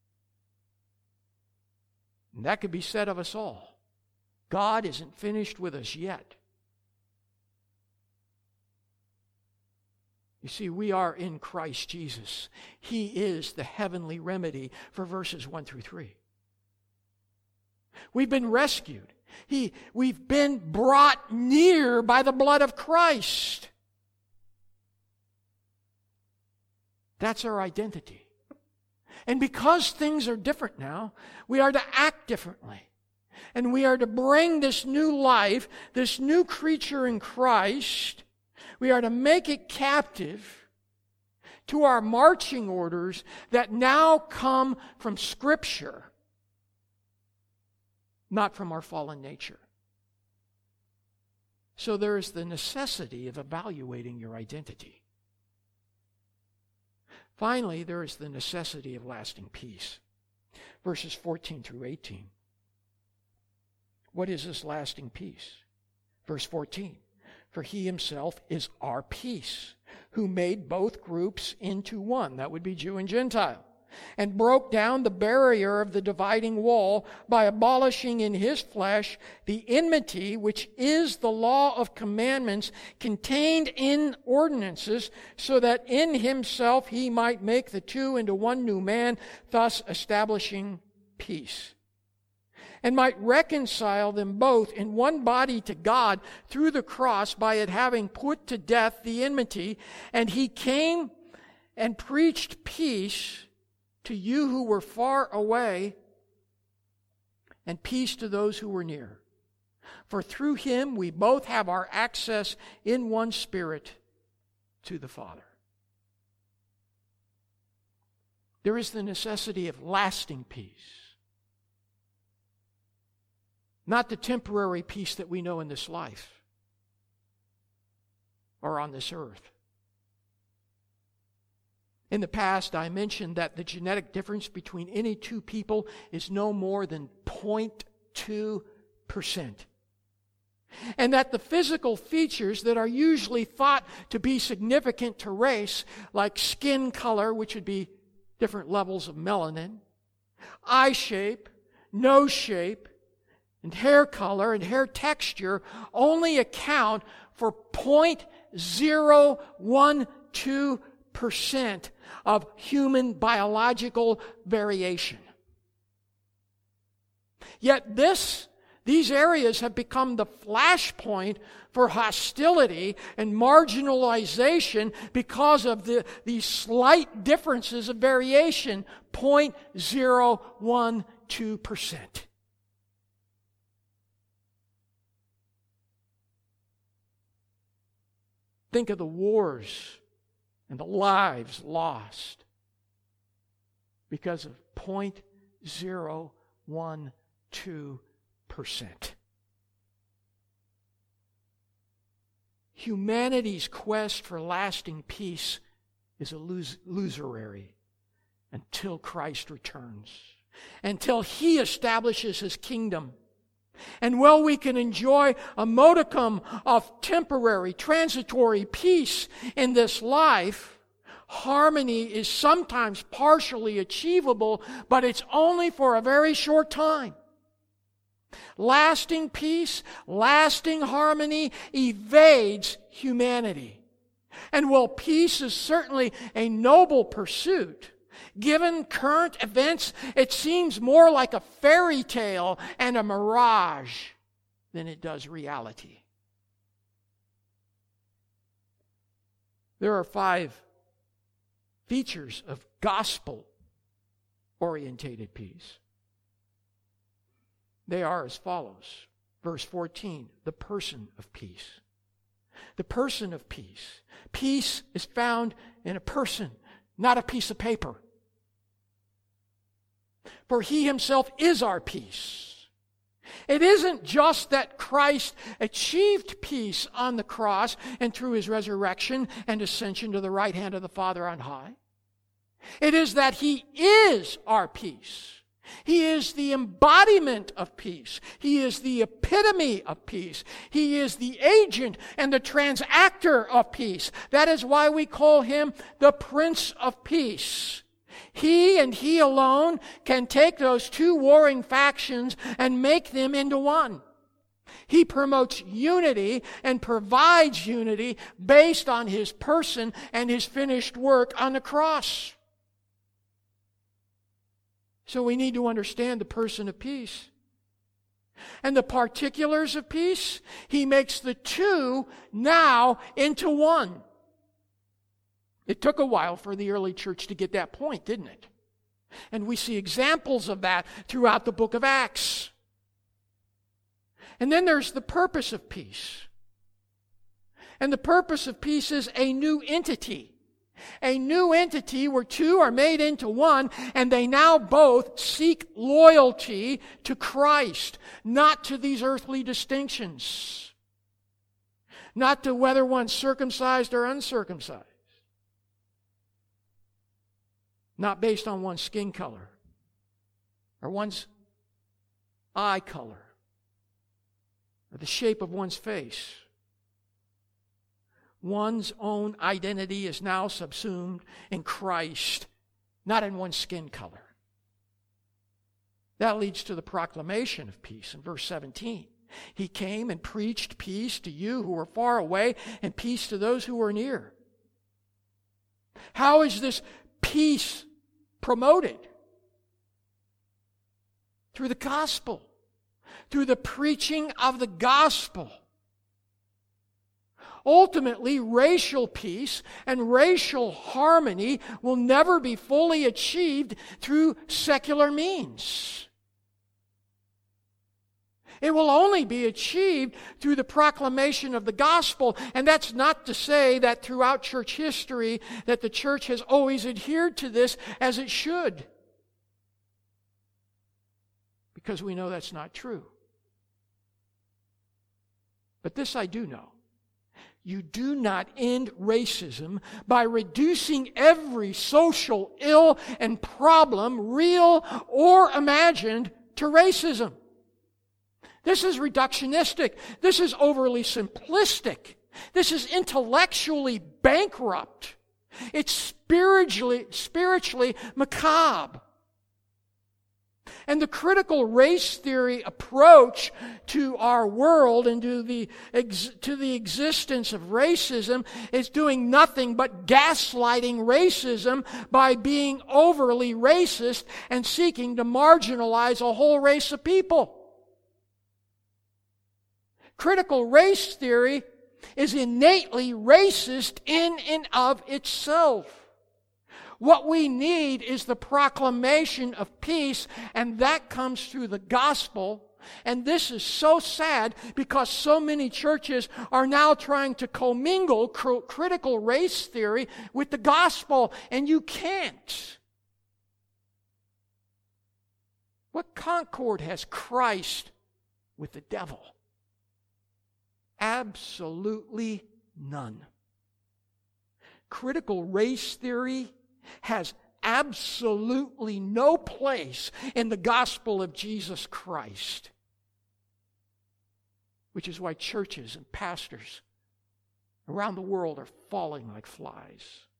And that could be said of us all. God isn't finished with us yet. You see, we are in Christ Jesus. He is the heavenly remedy for verses one through three. We've been rescued. He, we've been brought near by the blood of Christ. That's our identity. And because things are different now, we are to act differently. And we are to bring this new life, this new creature in Christ, we are to make it captive to our marching orders that now come from Scripture, not from our fallen nature. So there is the necessity of evaluating your identity. Finally, there is the necessity of lasting peace. Verses fourteen through eighteen. What is this lasting peace? Verse fourteen. For he himself is our peace, who made both groups into one. That would be Jew and Gentile. And broke down the barrier of the dividing wall by abolishing in his flesh the enmity, which is the law of commandments contained in ordinances, so that in himself he might make the two into one new man, thus establishing peace. And might reconcile them both in one body to God through the cross, by it having put to death the enmity. And he came and preached peace to you who were far away, and peace to those who were near. For through him we both have our access in one Spirit to the Father. There is the necessity of lasting peace. Not the temporary peace that we know in this life or on this earth. In the past, I mentioned that the genetic difference between any two people is no more than zero point two percent. And that the physical features that are usually thought to be significant to race, like skin color, which would be different levels of melanin, eye shape, nose shape, and hair color and hair texture, only account for zero point zero one two percent of human biological variation. Yet this, these areas have become the flashpoint for hostility and marginalization because of the, these slight differences of variation, zero point zero one two percent. Think of the wars and the lives lost because of zero point zero one two percent. Humanity's quest for lasting peace is illusory until Christ returns, until He establishes His kingdom. And while we can enjoy a modicum of temporary, transitory peace in this life, harmony is sometimes partially achievable, but it's only for a very short time. Lasting peace, lasting harmony evades humanity. And while peace is certainly a noble pursuit, given current events, it seems more like a fairy tale and a mirage than it does reality. There are five features of gospel-orientated peace. They are as follows. Verse fourteen, the person of peace. The person of peace. Peace is found in a person, not a piece of paper. For He Himself is our peace. It isn't just that Christ achieved peace on the cross and through His resurrection and ascension to the right hand of the Father on high. It is that He is our peace. He is the embodiment of peace. He is the epitome of peace. He is the agent and the transactor of peace. That is why we call Him the Prince of Peace. He and He alone can take those two warring factions and make them into one. He promotes unity and provides unity based on His person and His finished work on the cross. So we need to understand the person of peace. And the particulars of peace, He makes the two now into one. It took a while for the early church to get that point, didn't it? And we see examples of that throughout the book of Acts. And then there's the purpose of peace. And the purpose of peace is a new entity. A new entity where two are made into one, and they now both seek loyalty to Christ, not to these earthly distinctions. Not to whether one's circumcised or uncircumcised. Not based on one's skin color or one's eye color or the shape of one's face. One's own identity is now subsumed in Christ, not in one's skin color. That leads to the proclamation of peace in verse seventeen. He came and preached peace to you who are far away and peace to those who are near. How is this peace promoted? Through the gospel, through the preaching of the gospel. Ultimately, racial peace and racial harmony will never be fully achieved through secular means. It will only be achieved through the proclamation of the gospel. And that's not to say that throughout church history that the church has always adhered to this as it should. Because we know that's not true. But this I do know. You do not end racism by reducing every social ill and problem, real or imagined, to racism. This is reductionistic. This is overly simplistic. This is intellectually bankrupt. It's spiritually, spiritually macabre. And the critical race theory approach to our world and to the, to the existence of racism is doing nothing but gaslighting racism by being overly racist and seeking to marginalize a whole race of people. Critical race theory is innately racist in and of itself. What we need is the proclamation of peace, and that comes through the gospel. And this is so sad because so many churches are now trying to commingle cr- critical race theory with the gospel, and you can't. What concord has Christ with the devil? Absolutely none. Critical race theory has absolutely no place in the gospel of Jesus Christ. Which is why churches and pastors around the world are falling like flies.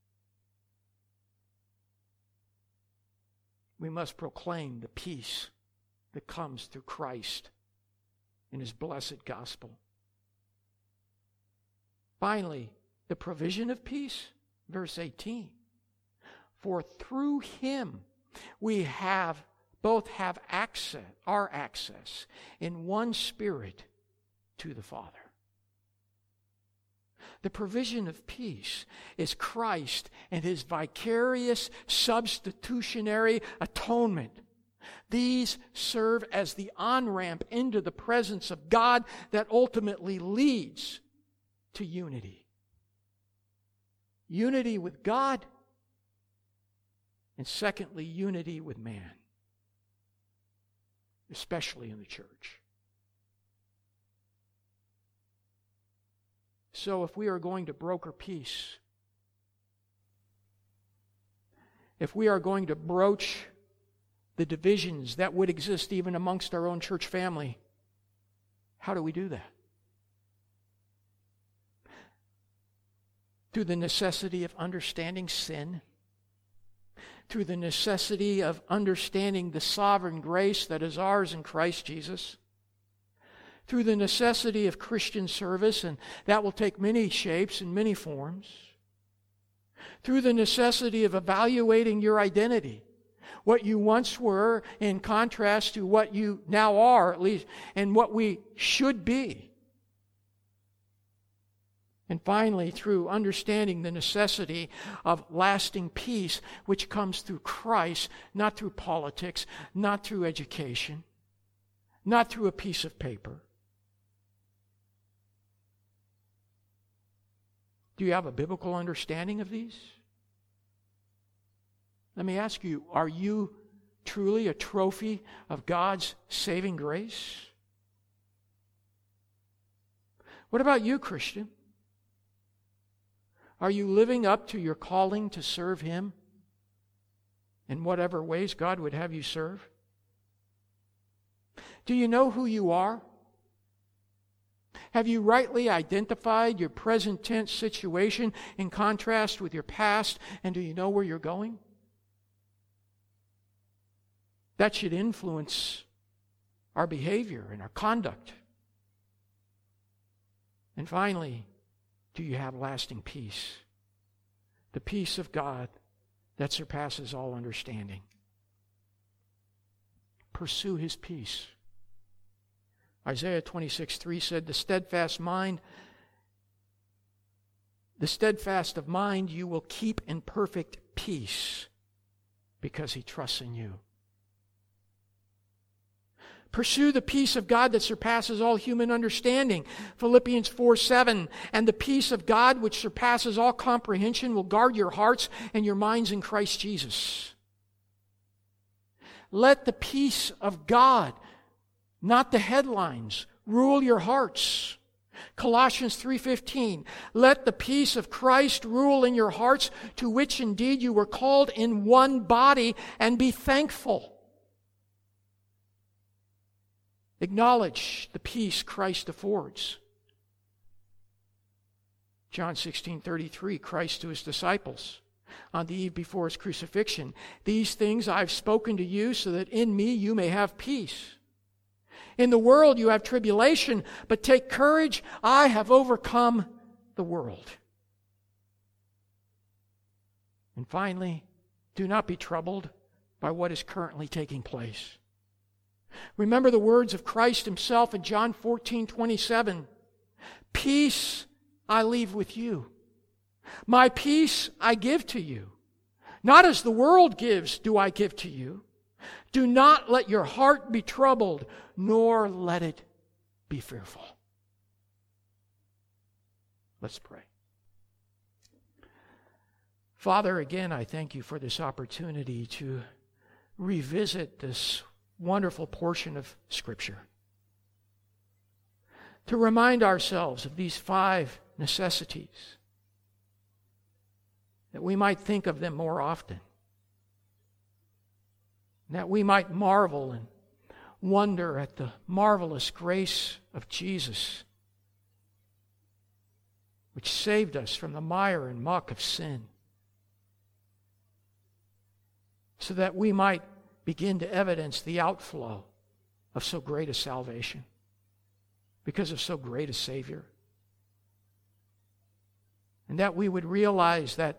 We must proclaim the peace that comes through Christ in His blessed gospel. Finally, the provision of peace, verse eighteen. For through Him we have both have access, our access in one Spirit to the Father. The provision of peace is Christ and His vicarious substitutionary atonement. These serve as the on-ramp into the presence of God that ultimately leads to unity. Unity with God, and secondly, unity with man, especially in the church. So if we are going to broker peace, if we are going to broach the divisions that would exist even amongst our own church family, how do we do that? Through the necessity of understanding sin, through the necessity of understanding the sovereign grace that is ours in Christ Jesus, through the necessity of Christian service, and that will take many shapes and many forms, through the necessity of evaluating your identity, what you once were in contrast to what you now are, at least, and what we should be. And finally, through understanding the necessity of lasting peace, which comes through Christ, not through politics, not through education, not through a piece of paper. Do you have a biblical understanding of these? Let me ask you, are you truly a trophy of God's saving grace? What about you, Christian? Are you living up to your calling to serve Him in whatever ways God would have you serve? Do you know who you are? Have you rightly identified your present tense situation in contrast with your past, and do you know where you're going? That should influence our behavior and our conduct. And finally, do you have lasting peace? The peace of God that surpasses all understanding. Pursue His peace. Isaiah twenty-six three said, the steadfast mind, the steadfast of mind you will keep in perfect peace because he trusts in you. Pursue the peace of God that surpasses all human understanding. Philippians four seven. And the peace of God which surpasses all comprehension will guard your hearts and your minds in Christ Jesus. Let the peace of God, not the headlines, rule your hearts. Colossians three fifteen. Let the peace of Christ rule in your hearts, to which indeed you were called in one body, and be thankful. Acknowledge the peace Christ affords. John sixteen thirty-three, Christ to his disciples on the eve before his crucifixion. These things I've spoken to you so that in me you may have peace. In the world you have tribulation, but take courage, I have overcome the world. And finally, do not be troubled by what is currently taking place. Remember the words of Christ himself in John fourteen twenty-seven. Peace I leave with you. My peace I give to you. Not as the world gives do I give to you. Do not let your heart be troubled, nor let it be fearful. Let's pray. Father, again, I thank you for this opportunity to revisit this wonderful portion of Scripture. To remind ourselves of these five necessities, that we might think of them more often, that we might marvel and wonder at the marvelous grace of Jesus, which saved us from the mire and muck of sin, so that we might begin to evidence the outflow of so great a salvation because of so great a Savior. And that we would realize that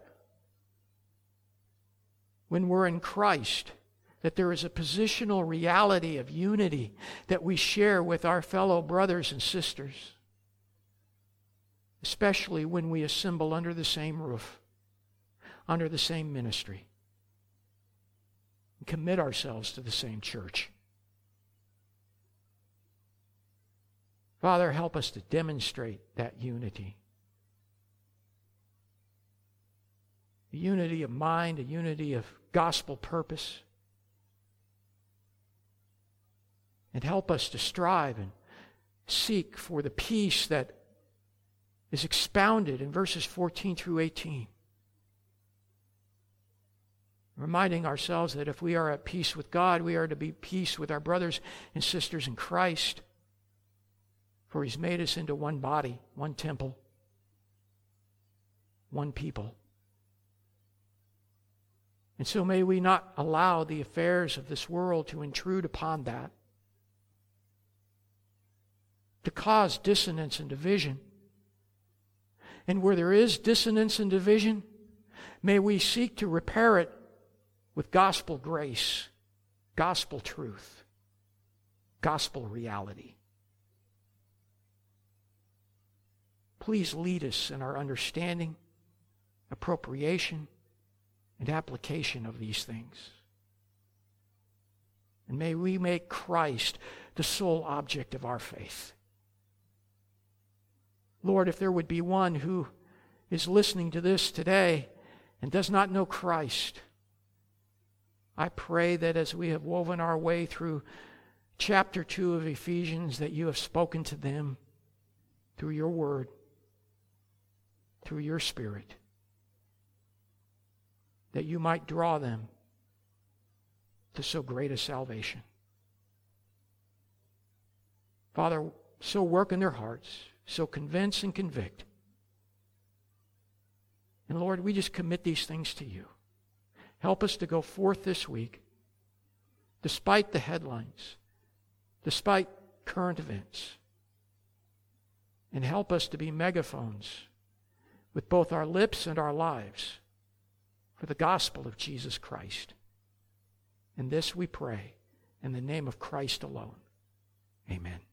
when we're in Christ, that there is a positional reality of unity that we share with our fellow brothers and sisters, especially when we assemble under the same roof, under the same ministry, and commit ourselves to the same church. Father, help us to demonstrate that unity. A unity of mind, a unity of gospel purpose. And help us to strive and seek for the peace that is expounded in verses fourteen through eighteen. Reminding ourselves that if we are at peace with God, we are to be at peace with our brothers and sisters in Christ. For He's made us into one body, one temple, one people. And so may we not allow the affairs of this world to intrude upon that, to cause dissonance and division. And where there is dissonance and division, may we seek to repair it with gospel grace, gospel truth, gospel reality. Please lead us in our understanding, appropriation, and application of these things. And may we make Christ the sole object of our faith. Lord, if there would be one who is listening to this today and does not know Christ, I pray that as we have woven our way through chapter two of Ephesians, that you have spoken to them through your word, through your Spirit, that you might draw them to so great a salvation. Father, so work in their hearts, so convince and convict. And Lord, we just commit these things to you. Help us to go forth this week, despite the headlines, despite current events, and help us to be megaphones with both our lips and our lives for the gospel of Jesus Christ. And this we pray in the name of Christ alone. Amen.